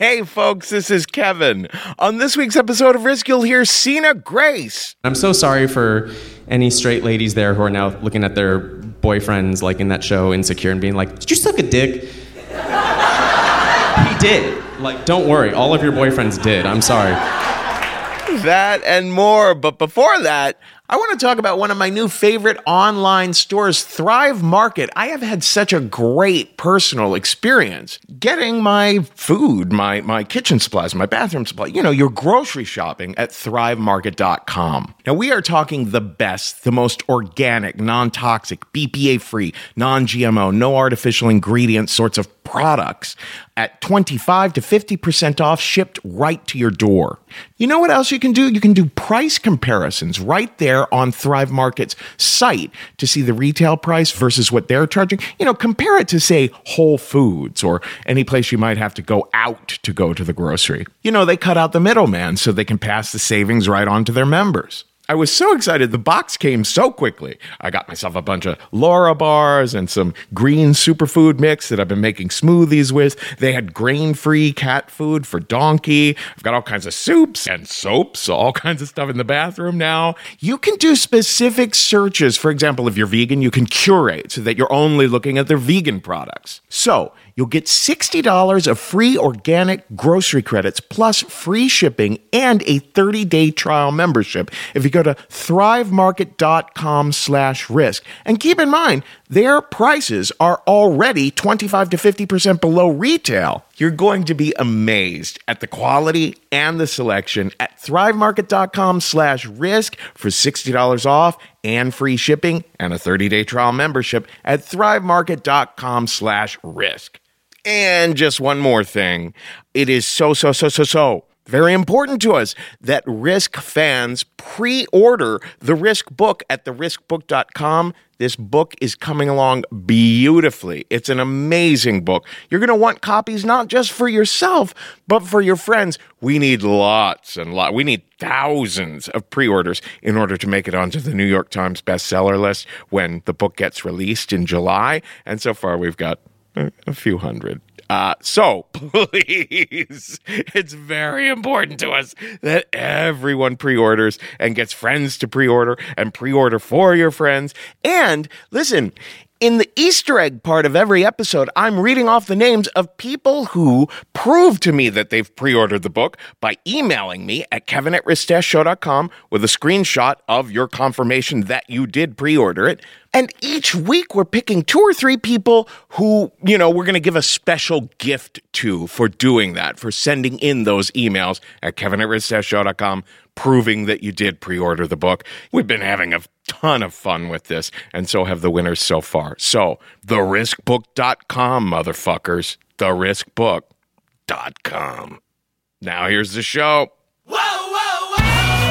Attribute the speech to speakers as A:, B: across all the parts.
A: Hey folks, this is Kevin. On this week's episode of Risk, you'll hear Sina Grace.
B: I'm so sorry for any straight ladies there who are now looking at their boyfriends like in that show Insecure and being like, did you suck a dick? He did. Like, don't worry, all of your boyfriends did. I'm sorry.
A: That and more, but before that, I want to talk about one of my new favorite online stores, Thrive Market. I have had such a great personal experience getting my food, my kitchen supplies, my bathroom supply, your grocery shopping at thrivemarket.com. Now, we are talking the best, the most organic, non-toxic, BPA-free, non-GMO, no artificial ingredients sorts of products at 25 to 50% off, shipped right to your door. You know what else you can do? You can do price comparisons right there on Thrive Market's site to see the retail price versus what they're charging. Compare it to, say, Whole Foods or any place you might have to go out to go to the grocery. They cut out the middleman so they can pass the savings right on to their members. I was so excited. The box came so quickly. I got myself a bunch of Laura bars and some green superfood mix that I've been making smoothies with. They had grain-free cat food for Donkey. I've got all kinds of soups and soaps, all kinds of stuff in the bathroom now. You can do specific searches. For example, if you're vegan, you can curate so that you're only looking at their vegan products. So you'll get $60 of free organic grocery credits plus free shipping and a 30-day trial membership if you go to thrivemarket.com/risk. And keep in mind, their prices are already 25 to 50% below retail. You're going to be amazed at the quality and the selection at thrivemarket.com/risk for $60 off and free shipping and a 30-day trial membership at thrivemarket.com/risk. And just one more thing. It is so very important to us that Risk fans pre-order the Risk book at theriskbook.com. This book is coming along beautifully. It's an amazing book. You're going to want copies not just for yourself, but for your friends. We need lots and lots. We need thousands of pre-orders in order to make it onto the New York Times bestseller list when the book gets released in July. And so far, we've got a few hundred. So please, it's very important to us that everyone pre-orders and gets friends to pre-order and pre-order for your friends. And listen, in the Easter egg part of every episode, I'm reading off the names of people who prove to me that they've pre-ordered the book by emailing me at kevin@risteshshow.com with a screenshot of your confirmation that you did pre-order it. And each week we're picking 2 or 3 people who, we're going to give a special gift to for doing that, for sending in those emails at kevin@risteshshow.com proving that you did pre-order the book. We've been having a ton of fun with this, and so have the winners so far. So, theriskbook.com, motherfuckers. Theriskbook.com. Now here's the show. Whoa, whoa, whoa!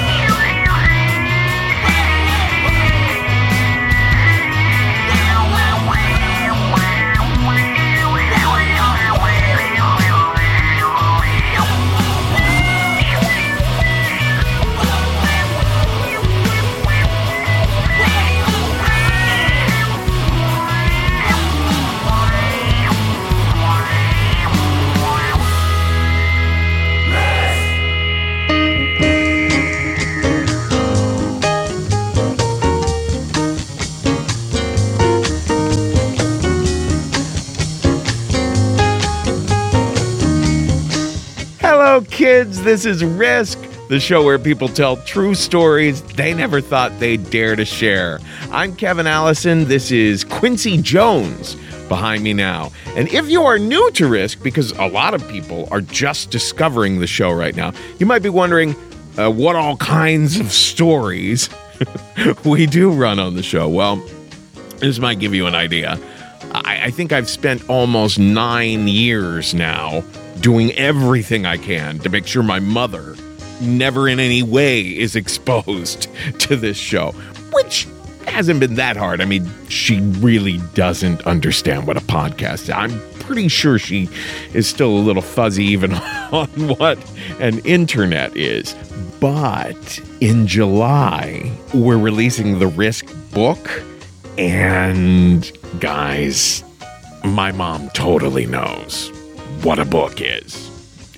A: Hello, kids. This is Risk, the show where people tell true stories they never thought they'd dare to share. I'm Kevin Allison. This is Quincy Jones behind me now. And if you are new to Risk, because a lot of people are just discovering the show right now, you might be wondering what all kinds of stories we do run on the show. Well, this might give you an idea. I think I've spent almost 9 years now doing everything I can to make sure my mother never in any way is exposed to this show, which hasn't been that hard. I mean, she really doesn't understand what a podcast is. I'm pretty sure she is still a little fuzzy even on what an internet is. But in July, we're releasing the Risk book. And guys, my mom totally knows what a book is.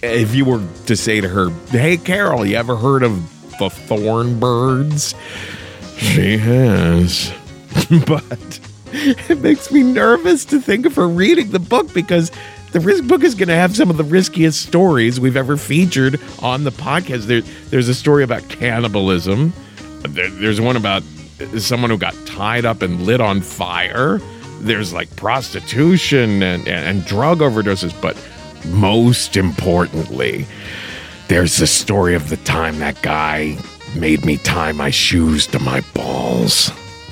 A: if you were to say to her, hey, Carol, you ever heard of the Thornbirds? She has. But it makes me nervous to think of her reading the book, because the Risk book is going to have some of the riskiest stories we've ever featured on the podcast. There's a story about cannibalism. There's one about someone who got tied up and lit on fire. There's like prostitution and drug overdoses. But most importantly, there's the story of the time that guy made me tie my shoes to my balls.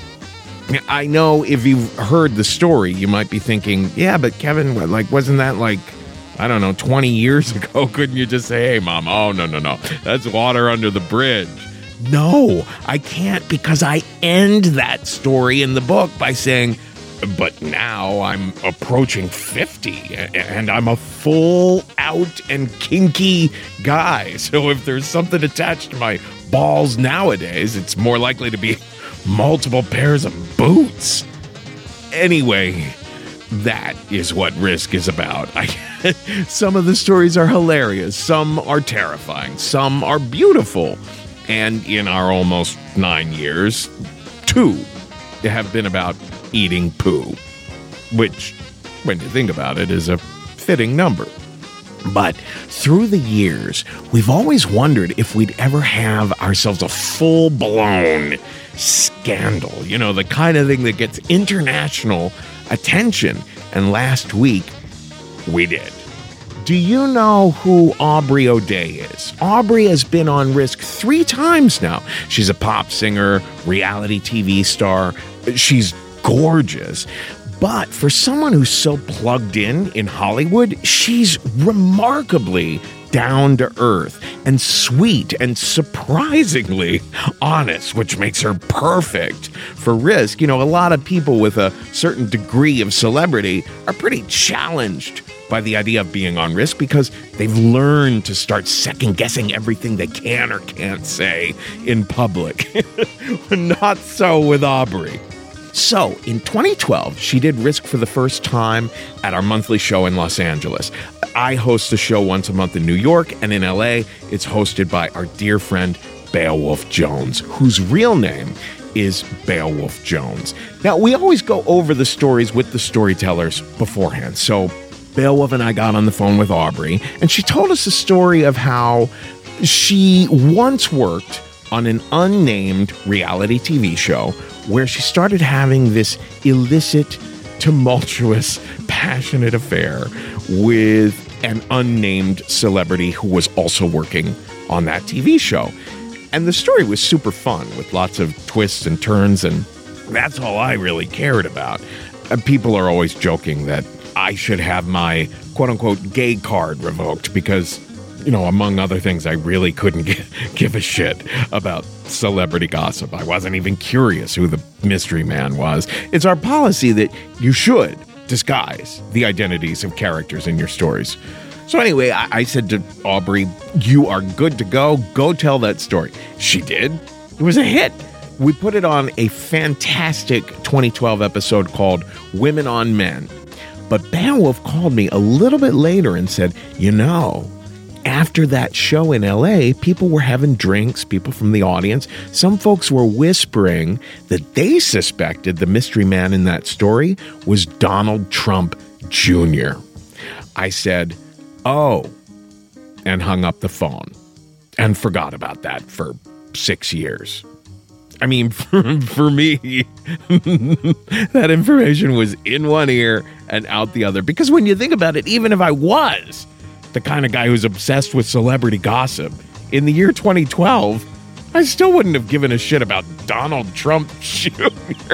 A: I know if you've heard the story, you might be thinking, yeah, but Kevin, like, wasn't that like, I don't know, 20 years ago? Couldn't you just say, hey, Mom, oh, no, that's water under the bridge? No, I can't, because I end that story in the book by saying, but now I'm approaching 50 and I'm a full out and kinky guy. So if there's something attached to my balls nowadays, it's more likely to be multiple pairs of boots. Anyway, that is what Risk is about. Some of the stories are hilarious. Some are terrifying. Some are beautiful. And in our almost 9 years, 2 have been about eating poo, which, when you think about it, is a fitting number. But through the years, we've always wondered if we'd ever have ourselves a full-blown scandal, you know, the kind of thing that gets international attention. And last week, we did. Do you know who Aubrey O'Day is? Aubrey has been on Risk 3 times now. She's a pop singer, reality TV star. She's gorgeous. But for someone who's so plugged in Hollywood, she's remarkably down to earth and sweet and surprisingly honest, which makes her perfect for Risk. You know, a lot of people with a certain degree of celebrity are pretty challenged by the idea of being on Risk because they've learned to start second-guessing everything they can or can't say in public. Not so with Aubrey. So, in 2012, she did Risk for the first time at our monthly show in Los Angeles. I host a show once a month in New York, and in LA, it's hosted by our dear friend Beowulf Jones, whose real name is Beowulf Jones. Now, we always go over the stories with the storytellers beforehand. So, Beowulf and I got on the phone with Aubrey, and she told us a story of how she once worked on an unnamed reality TV show where she started having this illicit, tumultuous, passionate affair with an unnamed celebrity who was also working on that TV show. And the story was super fun with lots of twists and turns, and that's all I really cared about. And people are always joking that I should have my quote-unquote gay card revoked because, you know, among other things, I really couldn't give a shit about celebrity gossip. I wasn't even curious who the mystery man was. It's our policy that you should disguise the identities of characters in your stories. So anyway, I said to Aubrey, you are good to go. Go tell that story. She did. It was a hit. We put it on a fantastic 2012 episode called Women on Men. But Beowulf called me a little bit later and said, you know, after that show in LA, people were having drinks, people from the audience. Some folks were whispering that they suspected the mystery man in that story was Donald Trump Jr. I said, oh, and hung up the phone and forgot about that for 6 years. I mean, for me, that information was in one ear and out the other. Because when you think about it, even if I was the kind of guy who's obsessed with celebrity gossip, in the year 2012, I still wouldn't have given a shit about Donald Trump Jr.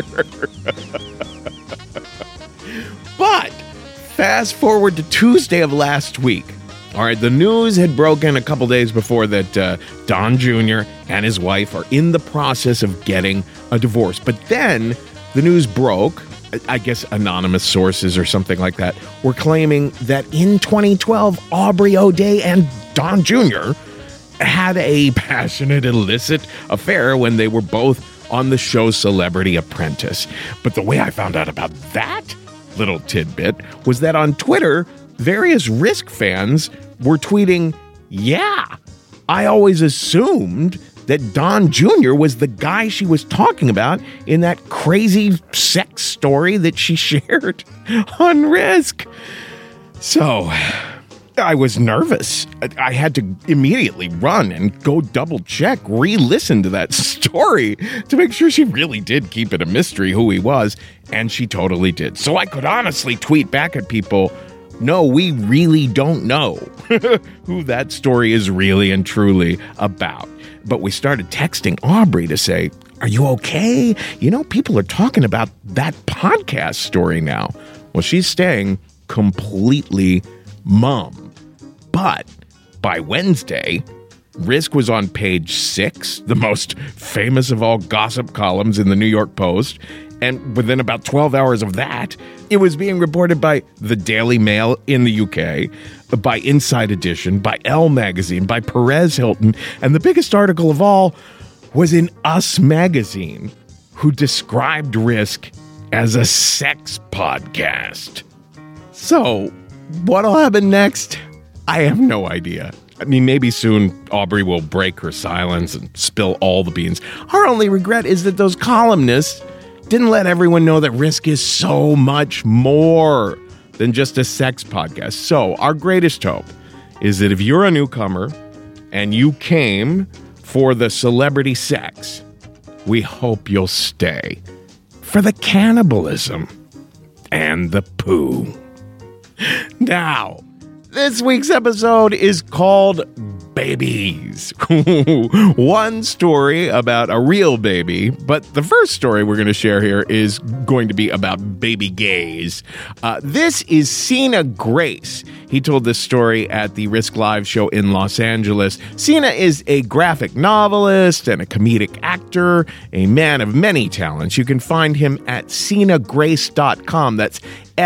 A: But fast forward to Tuesday of last week. All right, the news had broken a couple days before that Don Jr. and his wife are in the process of getting a divorce. But then the news broke. I guess anonymous sources or something like that were claiming that in 2012, Aubrey O'Day and Don Jr. had a passionate, illicit affair when they were both on the show Celebrity Apprentice. But the way I found out about that little tidbit was that on Twitter, various Risk fans were tweeting, yeah, I always assumed that Don Jr. was the guy she was talking about in that crazy sex story that she shared on Risk. So I was nervous. I had to immediately run and go double check, re-listen to that story to make sure she really did keep it a mystery who he was. And she totally did. So I could honestly tweet back at people, no, we really don't know who that story is really and truly about. But we started texting Aubrey to say, are you okay? You know, people are talking about that podcast story now. Well, she's staying completely mum. But by Wednesday, Risk was on page 6, the most famous of all gossip columns in the New York Post. And within about 12 hours of that, it was being reported by the Daily Mail in the UK, by Inside Edition, by Elle Magazine, by Perez Hilton, and the biggest article of all was in Us Magazine, who described Risk as a sex podcast. So, what'll happen next? I have no idea. I mean, maybe soon Aubrey will break her silence and spill all the beans. Our only regret is that those columnists didn't let everyone know that Risk is so much more than just a sex podcast. So our greatest hope is that if you're a newcomer and you came for the celebrity sex, we hope you'll stay for the cannibalism and the poo. Now, this week's episode is called Babies. One story about a real baby, but the first story we're going to share here is going to be about baby gays. This is Sina Grace. He told this story at the Risk Live show in Los Angeles. Sina is a graphic novelist and a comedic actor, a man of many talents. You can find him at sinagrace.com. That's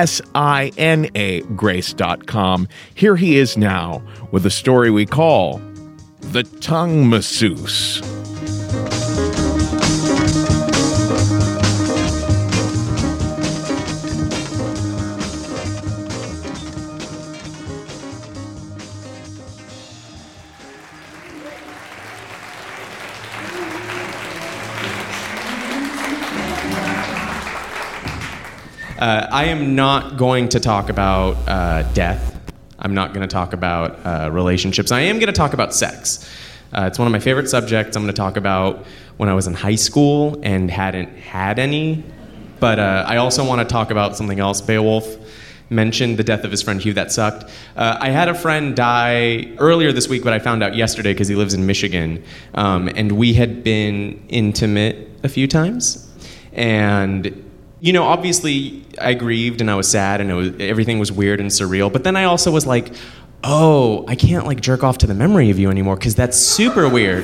A: SINA Grace.com. Here he is now with a story we call The Tongue Masseuse.
B: I am not going to talk about death. I'm not going to talk about relationships. I am going to talk about sex. It's one of my favorite subjects. I'm going to talk about when I was in high school and hadn't had any. But I also want to talk about something else. Beowulf mentioned the death of his friend Hugh. That sucked. I had a friend die earlier this week, but I found out yesterday because he lives in Michigan. And we had been intimate a few times. And you know, obviously, I grieved and I was sad and everything was weird and surreal. But then I also was like, oh, I can't like jerk off to the memory of you anymore because that's super weird.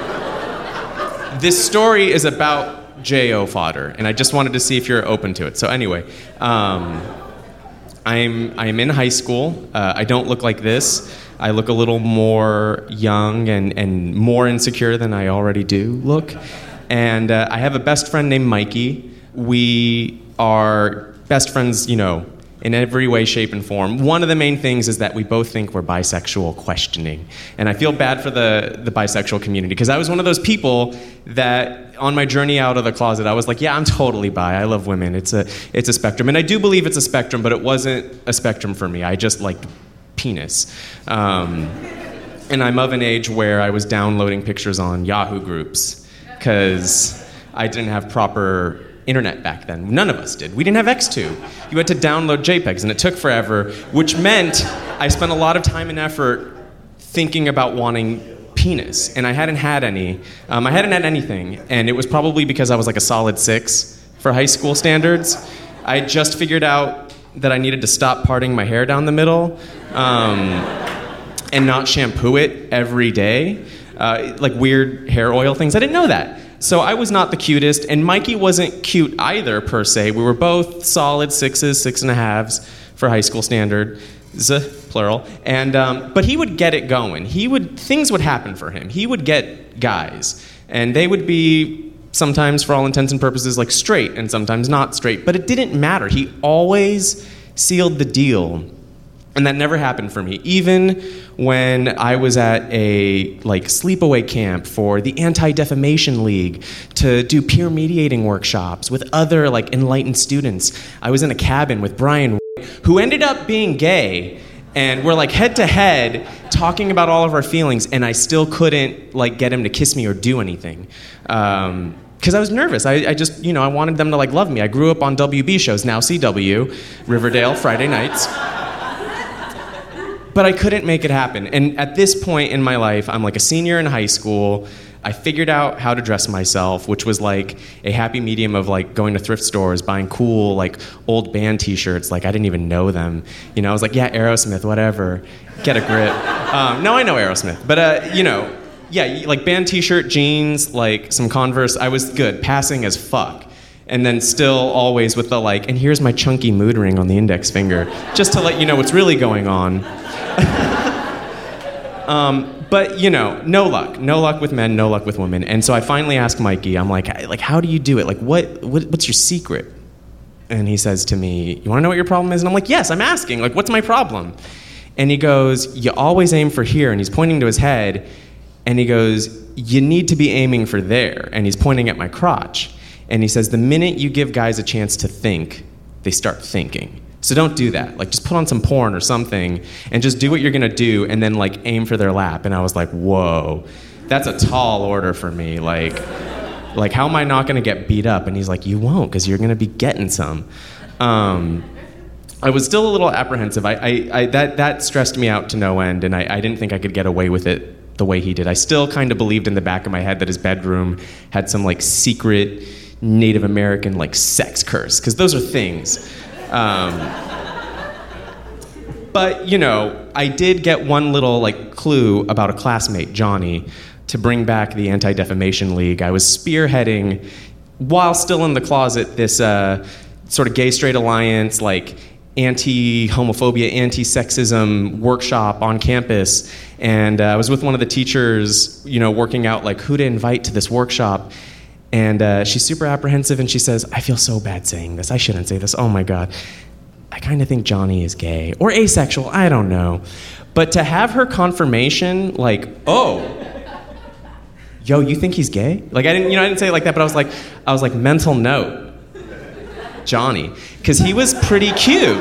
B: This story is about J.O. fodder, and I just wanted to see if you're open to it. So anyway, I'm in high school. I don't look like this. I look a little more young and more insecure than I already do look. And I have a best friend named Mikey. We are best friends, you know, in every way, shape, and form. One of the main things is that we both think we're bisexual questioning. And I feel bad for the bisexual community, because I was one of those people that on my journey out of the closet, I was like, yeah, I'm totally bi. I love women. It's a spectrum. And I do believe it's a spectrum, but it wasn't a spectrum for me. I just liked penis. And I'm of an age where I was downloading pictures on Yahoo groups because I didn't have proper internet back then. None of us did. We didn't have X2. You had to download JPEGs, and it took forever, which meant I spent a lot of time and effort thinking about wanting penis, and I hadn't had any. I hadn't had anything, and it was probably because I was like a solid 6 for high school standards. I just figured out that I needed to stop parting my hair down the middle and not shampoo it every day, like weird hair oil things. I didn't know that. So I was not the cutest, and Mikey wasn't cute either, per se. We were both solid 6s, 6.5s for high school standard, plural. And but he would get it going. Things would happen for him. He would get guys, and they would be sometimes, for all intents and purposes, like straight, and sometimes not straight. But it didn't matter. He always sealed the deal And that never happened for me. Even when I was at a sleepaway camp for the Anti-Defamation League to do peer mediating workshops with other enlightened students. I was in a cabin with Brian, who ended up being gay, and we're head to head talking about all of our feelings, and I still couldn't get him to kiss me or do anything. Because I was nervous. I just, I wanted them to love me. I grew up on WB shows, now CW, Riverdale, Friday nights. But I couldn't make it happen. And at this point in my life, I'm a senior in high school. I figured out how to dress myself, which was a happy medium of going to thrift stores, buying cool old band t-shirts. I didn't even know them. I was yeah, Aerosmith, whatever. Get a grip. No, I know Aerosmith. But, yeah, band t-shirt, jeans, some Converse. I was good, passing as fuck. And then still always with the and here's my chunky mood ring on the index finger, just to let you know what's really going on. But no luck with men, no luck with women. And so I finally asked Mikey, I'm how do you do it? What's your secret? And he says to me, you want to know what your problem is? And I'm yes, I'm asking, what's my problem? And he goes, you always aim for here. And he's pointing to his head. And he goes, you need to be aiming for there. And he's pointing at my crotch. And he says, the minute you give guys a chance to think, they start thinking. So don't do that. Just put on some porn or something and just do what you're going to do and then aim for their lap. And I was whoa, that's a tall order for me. How am I not going to get beat up? And he's you won't, because you're going to be getting some. I was still a little apprehensive. That stressed me out to no end, and I didn't think I could get away with it the way he did. I still kind of believed in the back of my head that his bedroom had some secret Native American sex curse, because those are things. But I did get one little clue about a classmate, Johnny, to bring back the Anti-Defamation League. I was spearheading, while still in the closet, this sort of gay straight alliance, anti-homophobia, anti-sexism workshop on campus. And I was with one of the teachers, working out who to invite to this workshop. And she's super apprehensive, and she says, I feel so bad saying this. I shouldn't say this. Oh, my God. I kind of think Johnny is gay. Or asexual. I don't know. But to have her confirmation, oh, yo, you think he's gay? I didn't say it like that, but I was mental note. Johnny. Because he was pretty cute.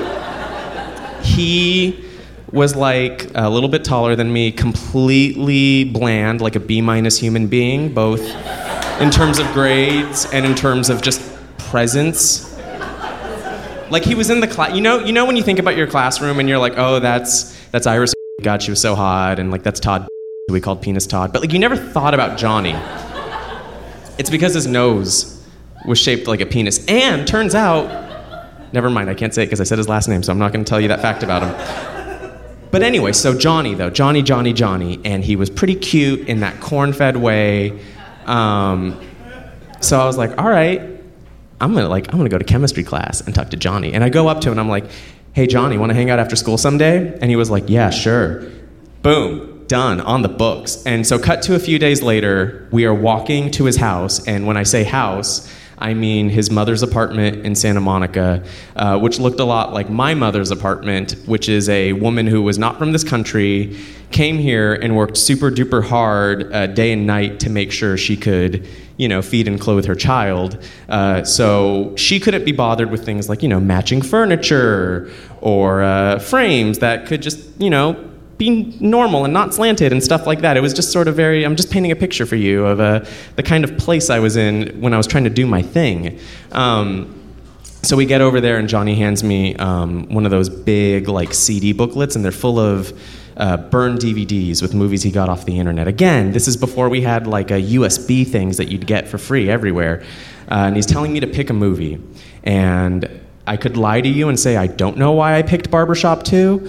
B: He was a little bit taller than me, completely bland, a B- human being, both in terms of grades and in terms of just presence. He was in the class. You know when you think about your classroom and you're oh, that's Iris. God, she was so hot. And that's Todd, who we called Penis Todd. But you never thought about Johnny. It's because his nose was shaped like a penis. And turns out, never mind, I can't say it because I said his last name, so I'm not going to tell you that fact about him. But anyway, so Johnny, though. Johnny. And he was pretty cute in that corn-fed way. So I was all right, I'm gonna go to chemistry class and talk to Johnny. And I go up to him and I'm hey Johnny, want to hang out after school someday? And he was yeah, sure. Boom, done, on the books. And so cut to a few days later, we are walking to his house, and when I say house, I mean his mother's apartment in Santa Monica, which looked a lot like my mother's apartment, which is a woman who was not from this country, came here and worked super duper hard day and night to make sure she could, feed and clothe her child. So she couldn't be bothered with things matching furniture or frames that could just, be normal and not slanted and stuff like that. It was just sort of I'm just painting a picture for you of the kind of place I was in when I was trying to do my thing. So we get over there and Johnny hands me one of those big CD booklets, and they're full of burned DVDs with movies he got off the internet. Again, this is before we had USB things that you'd get for free everywhere. And he's telling me to pick a movie. And I could lie to you and say I don't know why I picked Barbershop 2.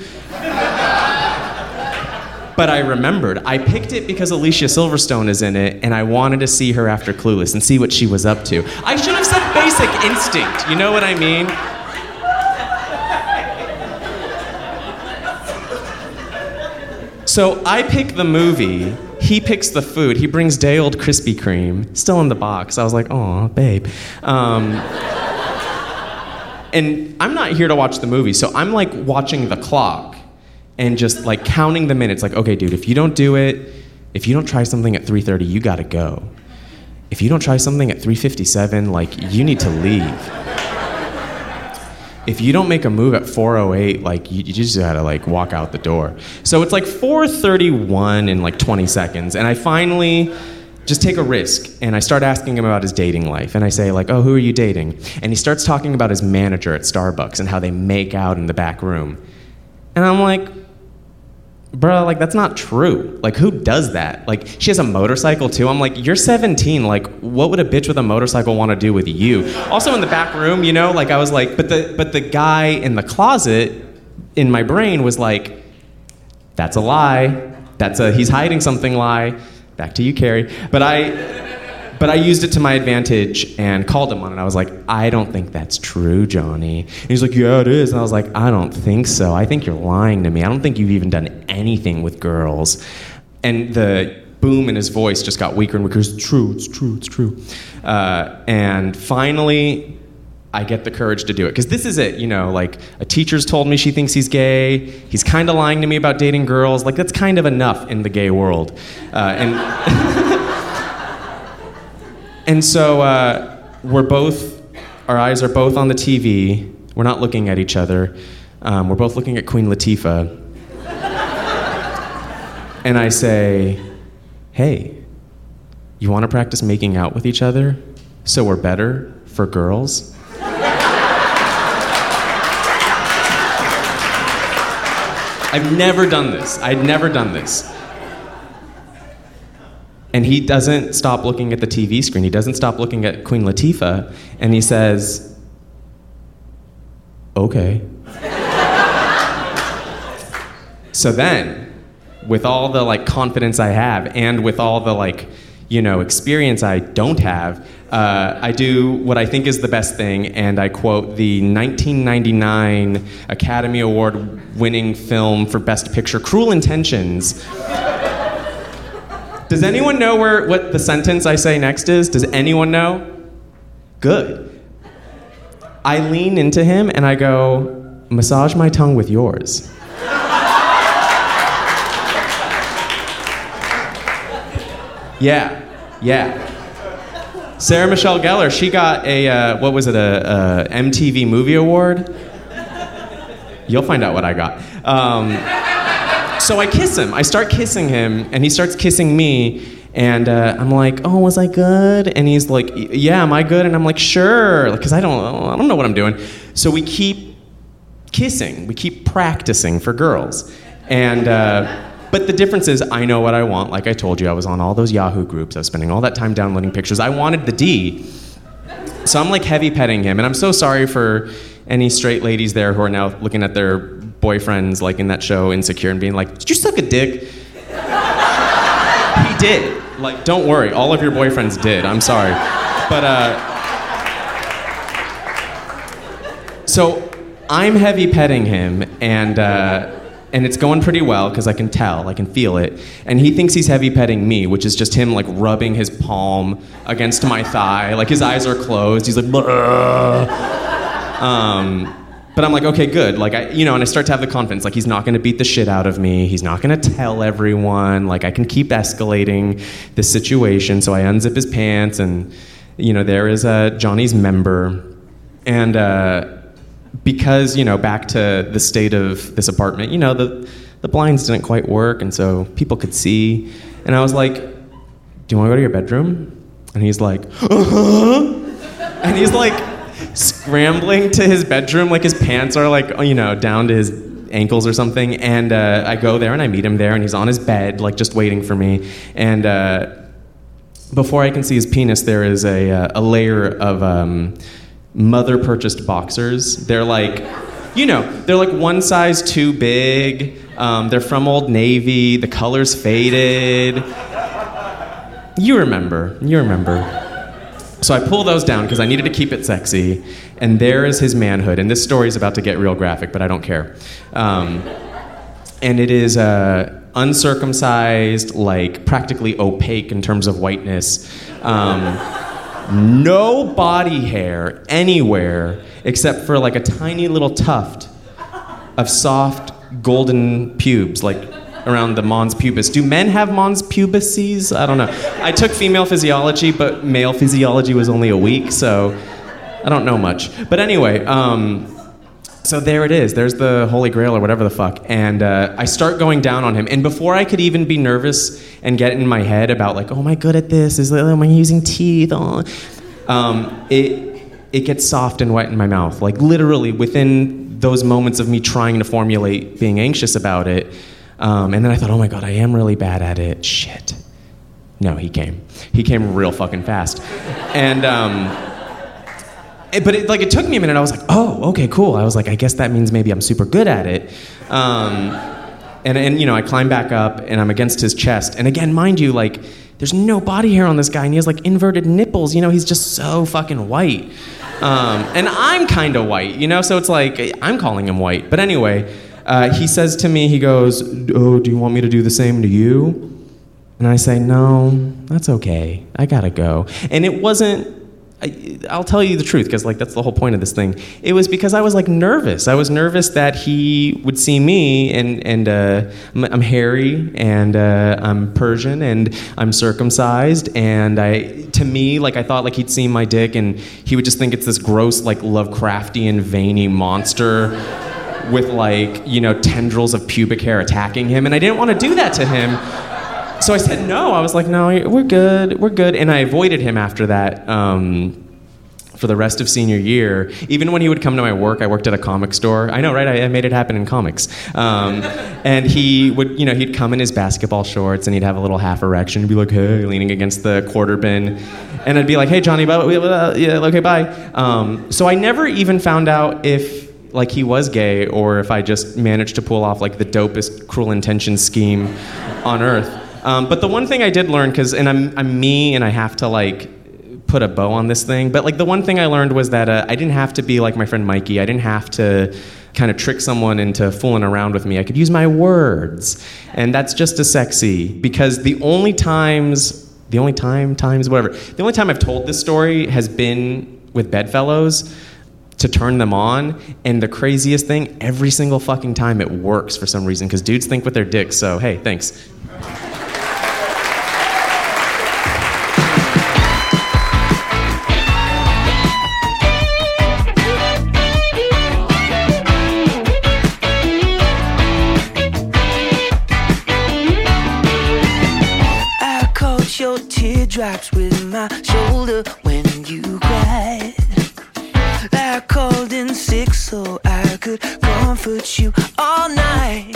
B: But I remembered. I picked it because Alicia Silverstone is in it, and I wanted to see her after Clueless and see what she was up to. I should have said Basic Instinct, you know what I mean? So I pick the movie, he picks the food, he brings day old Krispy Kreme, still in the box. I was "Aw, babe." And I'm not here to watch the movie, so I'm watching the clock. and just like counting the minutes, like, okay, dude, if you don't do it, if you don't try something at 3:30, you gotta go. If you don't try something at 3:57, like, you need to leave. If you don't make a move at 4:08, like, you just gotta, like, walk out the door. So it's like 4:31 in like 20 seconds, and I finally just take a risk, and I start asking him about his dating life, and I say, like, oh, who are you dating? And he starts talking about his manager at Starbucks and how they make out in the back room. And I'm like, bro, like, that's not true. Like, who does that? Like, she has a motorcycle too. I'm like, you're 17. Like, what would a bitch with a motorcycle want to do with you? Also in the back room, you know, like, I was like, but the guy in the closet in my brain was like, that's a lie. That's a he's hiding something lie. Back to you, Carrie. But I used it to my advantage and called him on it. I was like, I don't think that's true, Johnny. And he's like, yeah, it is. And I was like, I don't think so. I think you're lying to me. I don't think you've even done anything with girls. And the boom in his voice just got weaker and weaker. It's true, it's true, it's true. And finally, I get the courage to do it. Because this is it, you know, like, a teacher's told me she thinks he's gay. He's kind of lying to me about dating girls. Like, that's kind of enough in the gay world. And so our eyes are both on the TV. We're not looking at each other. We're both looking at Queen Latifah. And I say, hey, you want to practice making out with each other so we're better for girls? I'd never done this. And he doesn't stop looking at the TV screen. He doesn't stop looking at Queen Latifah. And he says, okay. So then, with all the, like, confidence I have and with all the, like, you know, experience I don't have, I do what I think is the best thing, and I quote the 1999 Academy Award-winning film for Best Picture, Cruel Intentions. Does anyone know what the sentence I say next is? Does anyone know? Good. I lean into him and I go, massage my tongue with yours. Yeah. Sarah Michelle Gellar, she got a MTV Movie Award? You'll find out what I got. So I kiss him. I start kissing him, and he starts kissing me, and I'm like, oh, was I good? And he's like, yeah, am I good? And I'm like, sure, because I don't know what I'm doing. So we keep kissing. We keep practicing for girls. And but the difference is I know what I want. Like I told you, I was on all those Yahoo groups. I was spending all that time downloading pictures. I wanted the D. So I'm like heavy petting him, and I'm so sorry for any straight ladies there who are now looking at their boyfriends like in that show Insecure and being like, did you suck a dick? He did. Like, don't worry, all of your boyfriends did. I'm sorry. But so I'm heavy petting him, and it's going pretty well because I can tell, I can feel it. And he thinks he's heavy petting me, which is just him like rubbing his palm against my thigh. Like his eyes are closed. He's like, but I'm like, okay, good. Like and I start to have the confidence. Like he's not going to beat the shit out of me. He's not going to tell everyone. Like I can keep escalating the situation. So I unzip his pants, and there is Johnny's member, and because back to the state of this apartment, the blinds didn't quite work, and so people could see. And I was like, do you want to go to your bedroom? And he's like, and he's like scrambling to his bedroom, like his pants are like down to his ankles or something. And I go there and I meet him there, and he's on his bed like just waiting for me. And before I can see his penis, there is a layer of mother purchased boxers. They're like, they're like one size too big. They're from Old Navy. The color's faded. You remember. So I pull those down because I needed to keep it sexy. And there is his manhood. And this story is about to get real graphic, but I don't care. And it is uncircumcised, like practically opaque in terms of whiteness. No body hair anywhere except for like a tiny little tuft of soft golden pubes, like around the mons pubis. Do men have mons pubices? I don't know. I took female physiology, but male physiology was only a week, so I don't know much. But anyway, so there it is. There's the Holy Grail or whatever the fuck. And I start going down on him. And before I could even be nervous and get in my head about like, oh, am I good at this? Am I using teeth? Oh. It gets soft and wet in my mouth. Like literally within those moments of me trying to formulate being anxious about it. And then I thought, oh my God, I am really bad at it. Shit. No, he came. He came real fucking fast. And, but it took me a minute. I was like, oh, okay, cool. I was like, I guess that means maybe I'm super good at it. And I climb back up and I'm against his chest. And again, mind you, like, there's no body hair on this guy and he has like inverted nipples. He's just so fucking white. And I'm kind of white, so it's like, I'm calling him white. But anyway, he says to me, he goes, oh, do you want me to do the same to you? And I say, no, that's okay. I gotta go. And it wasn't, I'll tell you the truth, because like that's the whole point of this thing. It was because I was like nervous. I was nervous that he would see me, and I'm hairy, and I'm Persian, and I'm circumcised, and I thought like he'd see my dick, and he would just think it's this gross like Lovecraftian veiny monster with like tendrils of pubic hair attacking him, and I didn't want to do that to him. So I said no. I was like, no, we're good. And I avoided him after that for the rest of senior year. Even when he would come to my work, I worked at a comic store. I know, right? I made it happen in comics. And he would, he'd come in his basketball shorts and he'd have a little half erection. He'd be like, hey, leaning against the quarter bin. And I'd be like, hey, Johnny, yeah, okay, bye. So I never even found out if like he was gay or if I just managed to pull off like the dopest Cruel Intentions scheme on earth. But the one thing I did learn, and I'm me and I have to like put a bow on this thing, but like the one thing I learned was that I didn't have to be like my friend Mikey. I didn't have to kind of trick someone into fooling around with me. I could use my words, and that's just as sexy, because the only time I've told this story has been with bedfellows to turn them on, and the craziest thing, every single fucking time it works for some reason, because dudes think with their dicks, so hey, thanks.
C: Drops with my shoulder when you cried. I called in sick so I could comfort you all night.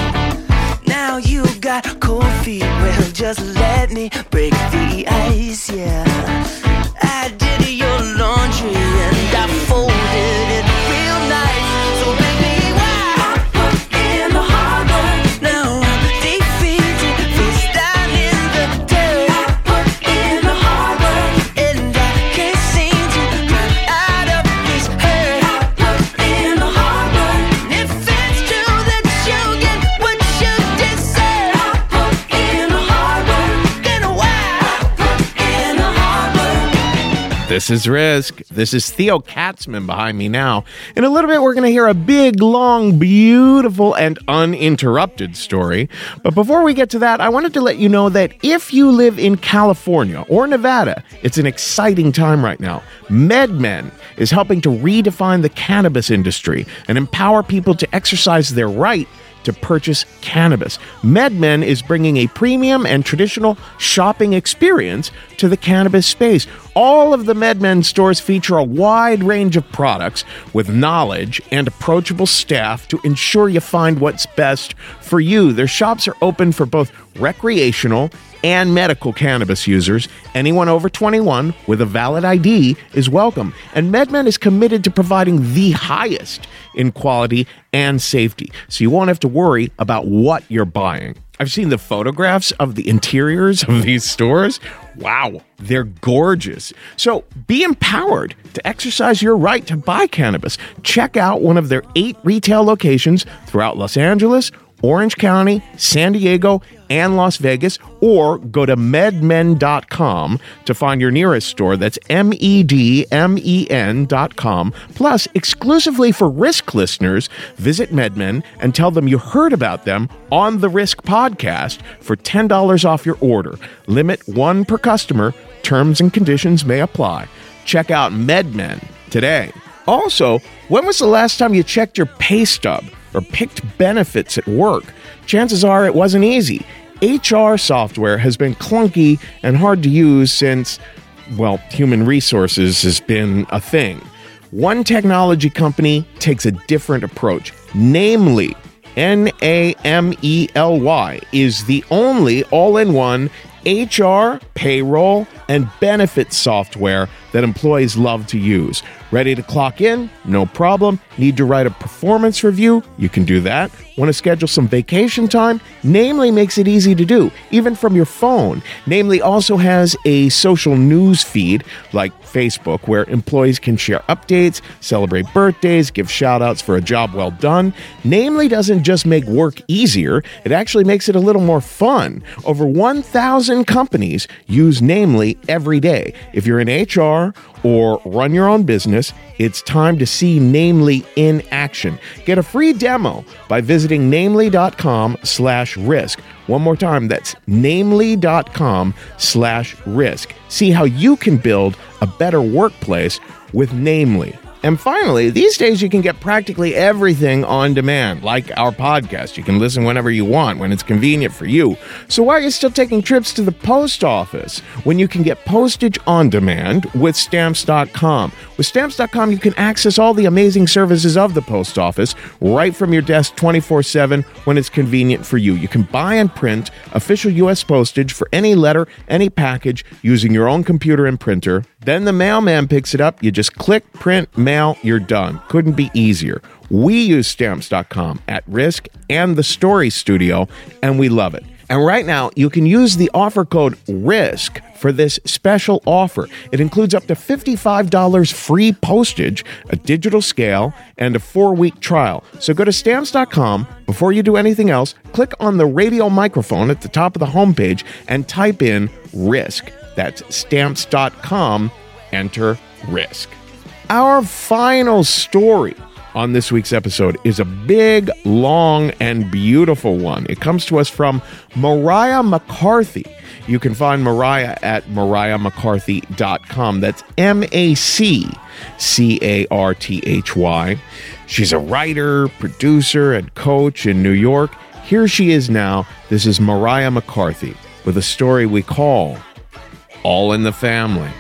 C: Now you got cold feet, well just let me break the ice, yeah. I did your laundry and I folded it real nice. So baby, why I put in the hard work? Now I'm defeated, face down in the dirt. I put in the hard work and I can't seem to come out of this hurt. I put in the hard work, and if it's true that you get what you deserve, I put in the hard work, then why I put in the hard work?
A: This is Risk. This is Theo Katzman behind me now. In a little bit, we're going to hear a big, long, beautiful, and uninterrupted story. But before we get to that, I wanted to let you know that if you live in California or Nevada, it's an exciting time right now. MedMen is helping to redefine the cannabis industry and empower people to exercise their right to purchase cannabis. MedMen is bringing a premium and traditional shopping experience to the cannabis space. All of the MedMen stores feature a wide range of products with knowledge and approachable staff to ensure you find what's best for you. Their shops are open for both recreational and medical cannabis users. Anyone over 21 with a valid ID is welcome. And MedMen is committed to providing the highest in quality and safety, so you won't have to worry about what you're buying. I've seen the photographs of the interiors of these stores. Wow, they're gorgeous. So be empowered to exercise your right to buy cannabis. Check out one of their 8 retail locations throughout Los Angeles Orange County, San Diego, and Las Vegas, or go to medmen.com to find your nearest store. That's medmen.com. Plus, exclusively for Risk listeners, visit MedMen and tell them you heard about them on the Risk podcast for $10 off your order. Limit 1 per customer. Terms and conditions may apply. Check out MedMen today. Also, when was the last time you checked your pay stub or picked benefits at work? Chances are it wasn't easy. HR software has been clunky and hard to use since, well, human resources has been a thing. One technology company takes a different approach. Namely, Namely is the only all-in-one HR, payroll, and benefits software that employees love to use. Ready to clock in? No problem. Need to write a performance review? You can do that. Want to schedule some vacation time? Namely makes it easy to do, even from your phone. Namely also has a social news feed like Facebook where employees can share updates, celebrate birthdays, give shout-outs for a job well done. Namely doesn't just make work easier, it actually makes it a little more fun. Over 1,000 companies use Namely every day. If you're in HR or run your own business, it's time to see Namely in action. Get a free demo by visiting namely.com/risk. One more time, that's namely.com/risk. See how you can build a better workplace with Namely. And finally, these days you can get practically everything on demand, like our podcast. You can listen whenever you want, when it's convenient for you. So why are you still taking trips to the post office when you can get postage on demand with Stamps.com? With Stamps.com, you can access all the amazing services of the post office right from your desk 24/7 when it's convenient for you. You can buy and print official U.S. postage for any letter, any package, using your own computer and printer. Then the mailman picks it up. You just click, print, mail, you're done. Couldn't be easier. We use Stamps.com at Risk and the Story Studio, and we love it. And right now, you can use the offer code RISK for this special offer. It includes up to $55 free postage, a digital scale, and a 4-week trial. So go to Stamps.com. Before you do anything else, click on the radio microphone at the top of the homepage and type in RISK. That's Stamps.com. Enter RISK. Our final story on this week's episode is a big, long, and beautiful one. It comes to us from Mariah McCarthy. You can find Mariah at mariahmccarthy.com. That's MacCarthy. She's a writer, producer, and coach in New York. Here she is now. This is Mariah McCarthy with a story we call All in the Family.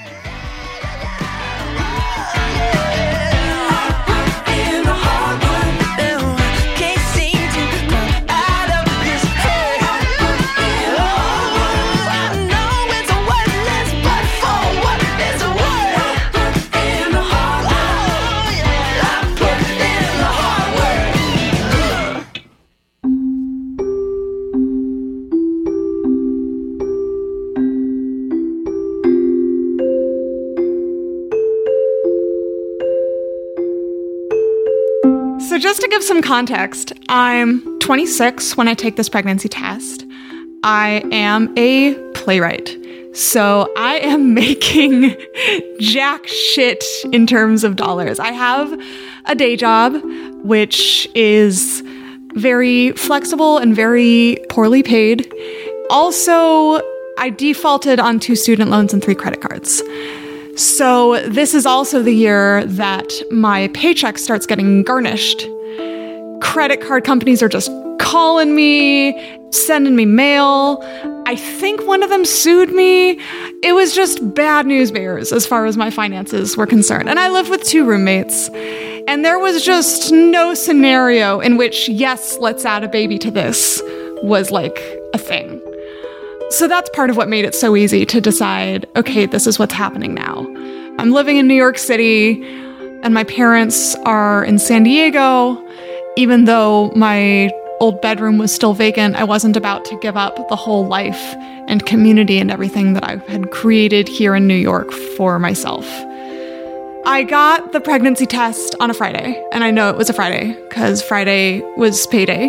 D: So just to give some context, I'm 26 when I take this pregnancy test. I am a playwright. So I am making jack shit in terms of dollars. I have a day job, which is very flexible and very poorly paid. Also, I defaulted on 2 student loans and 3 credit cards. So this is also the year that my paycheck starts getting garnished. Credit card companies are just calling me, sending me mail. I think one of them sued me. It was just bad news bears as far as my finances were concerned. And I lived with 2 roommates. And there was just no scenario in which, yes, let's add a baby to this was like a thing. So that's part of what made it so easy to decide, okay, this is what's happening now. I'm living in New York City, and my parents are in San Diego. Even though my old bedroom was still vacant, I wasn't about to give up the whole life and community and everything that I had created here in New York for myself. I got the pregnancy test on a Friday, and I know it was a Friday because Friday was payday.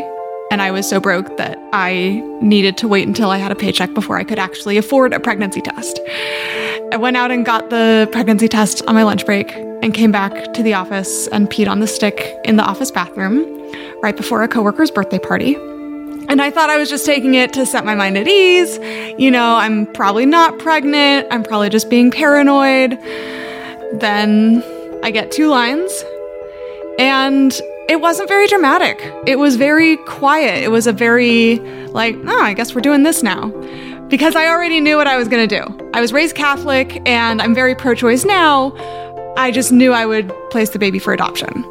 D: And I was so broke that I needed to wait until I had a paycheck before I could actually afford a pregnancy test. I went out and got the pregnancy test on my lunch break and came back to the office and peed on the stick in the office bathroom right before a coworker's birthday party. And I thought I was just taking it to set my mind at ease. You know, I'm probably not pregnant. I'm probably just being paranoid. Then I get 2 lines, and it wasn't very dramatic. It was very quiet. It was a very, like, oh, I guess we're doing this now. Because I already knew what I was going to do. I was raised Catholic, and I'm very pro-choice now. I just knew I would place the baby for adoption.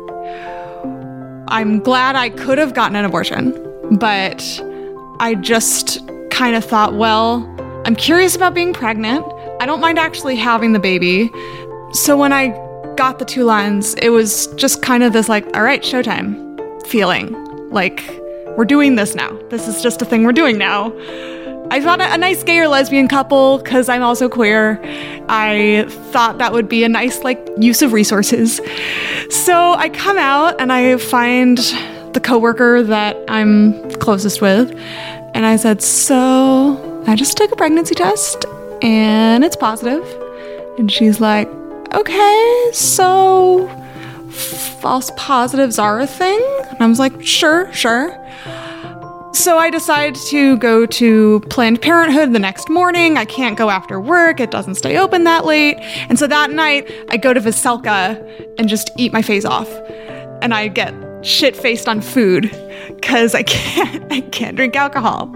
D: I'm glad I could have gotten an abortion, but I just kind of thought, well, I'm curious about being pregnant. I don't mind actually having the baby. So when I got the 2 lines, it was just kind of this like, all right, showtime feeling. Like, we're doing this now. This is just a thing we're doing now. I thought a nice gay or lesbian couple, because I'm also queer. I thought that would be a nice, like, use of resources. So I come out and I find the coworker that I'm closest with. And I said, so I just took a pregnancy test and it's positive. And she's like, okay, so false positives are a thing? And I was like, sure. So I decided to go to Planned Parenthood the next morning. I can't go after work. It doesn't stay open that late. And so that night, I go to Veselka and just eat my face off. And I get shit-faced on food because I can't drink alcohol.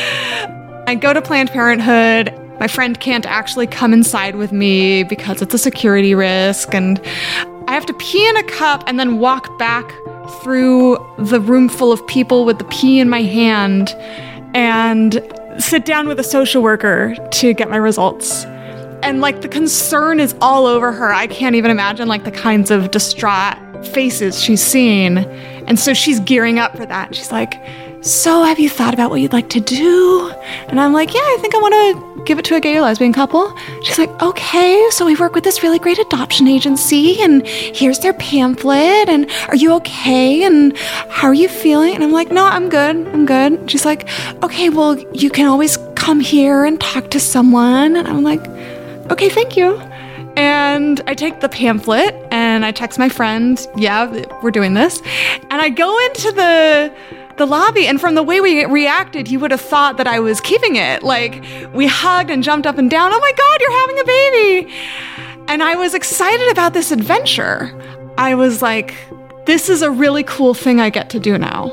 D: I go to Planned Parenthood. My friend can't actually come inside with me because it's a security risk. And I have to pee in a cup and then walk back through the room full of people with the pee in my hand and sit down with a social worker to get my results. And like the concern is all over her. I can't even imagine like the kinds of distraught faces she's seen. And so she's gearing up for that. She's like, so have you thought about what you'd like to do? And I'm like, yeah, I think I want to give it to a gay or lesbian couple. She's like, okay, so we work with this really great adoption agency and here's their pamphlet and are you okay? And how are you feeling? And I'm like, no, I'm good. She's like, okay, well, you can always come here and talk to someone. And I'm like, okay, thank you. And I take the pamphlet and I text my friend, yeah, we're doing this. And I go into the lobby, and from the way we reacted, you would have thought that I was keeping it. Like, we hugged and jumped up and down. Oh my God, you're having a baby. And I was excited about this adventure. I was like, this is a really cool thing I get to do now.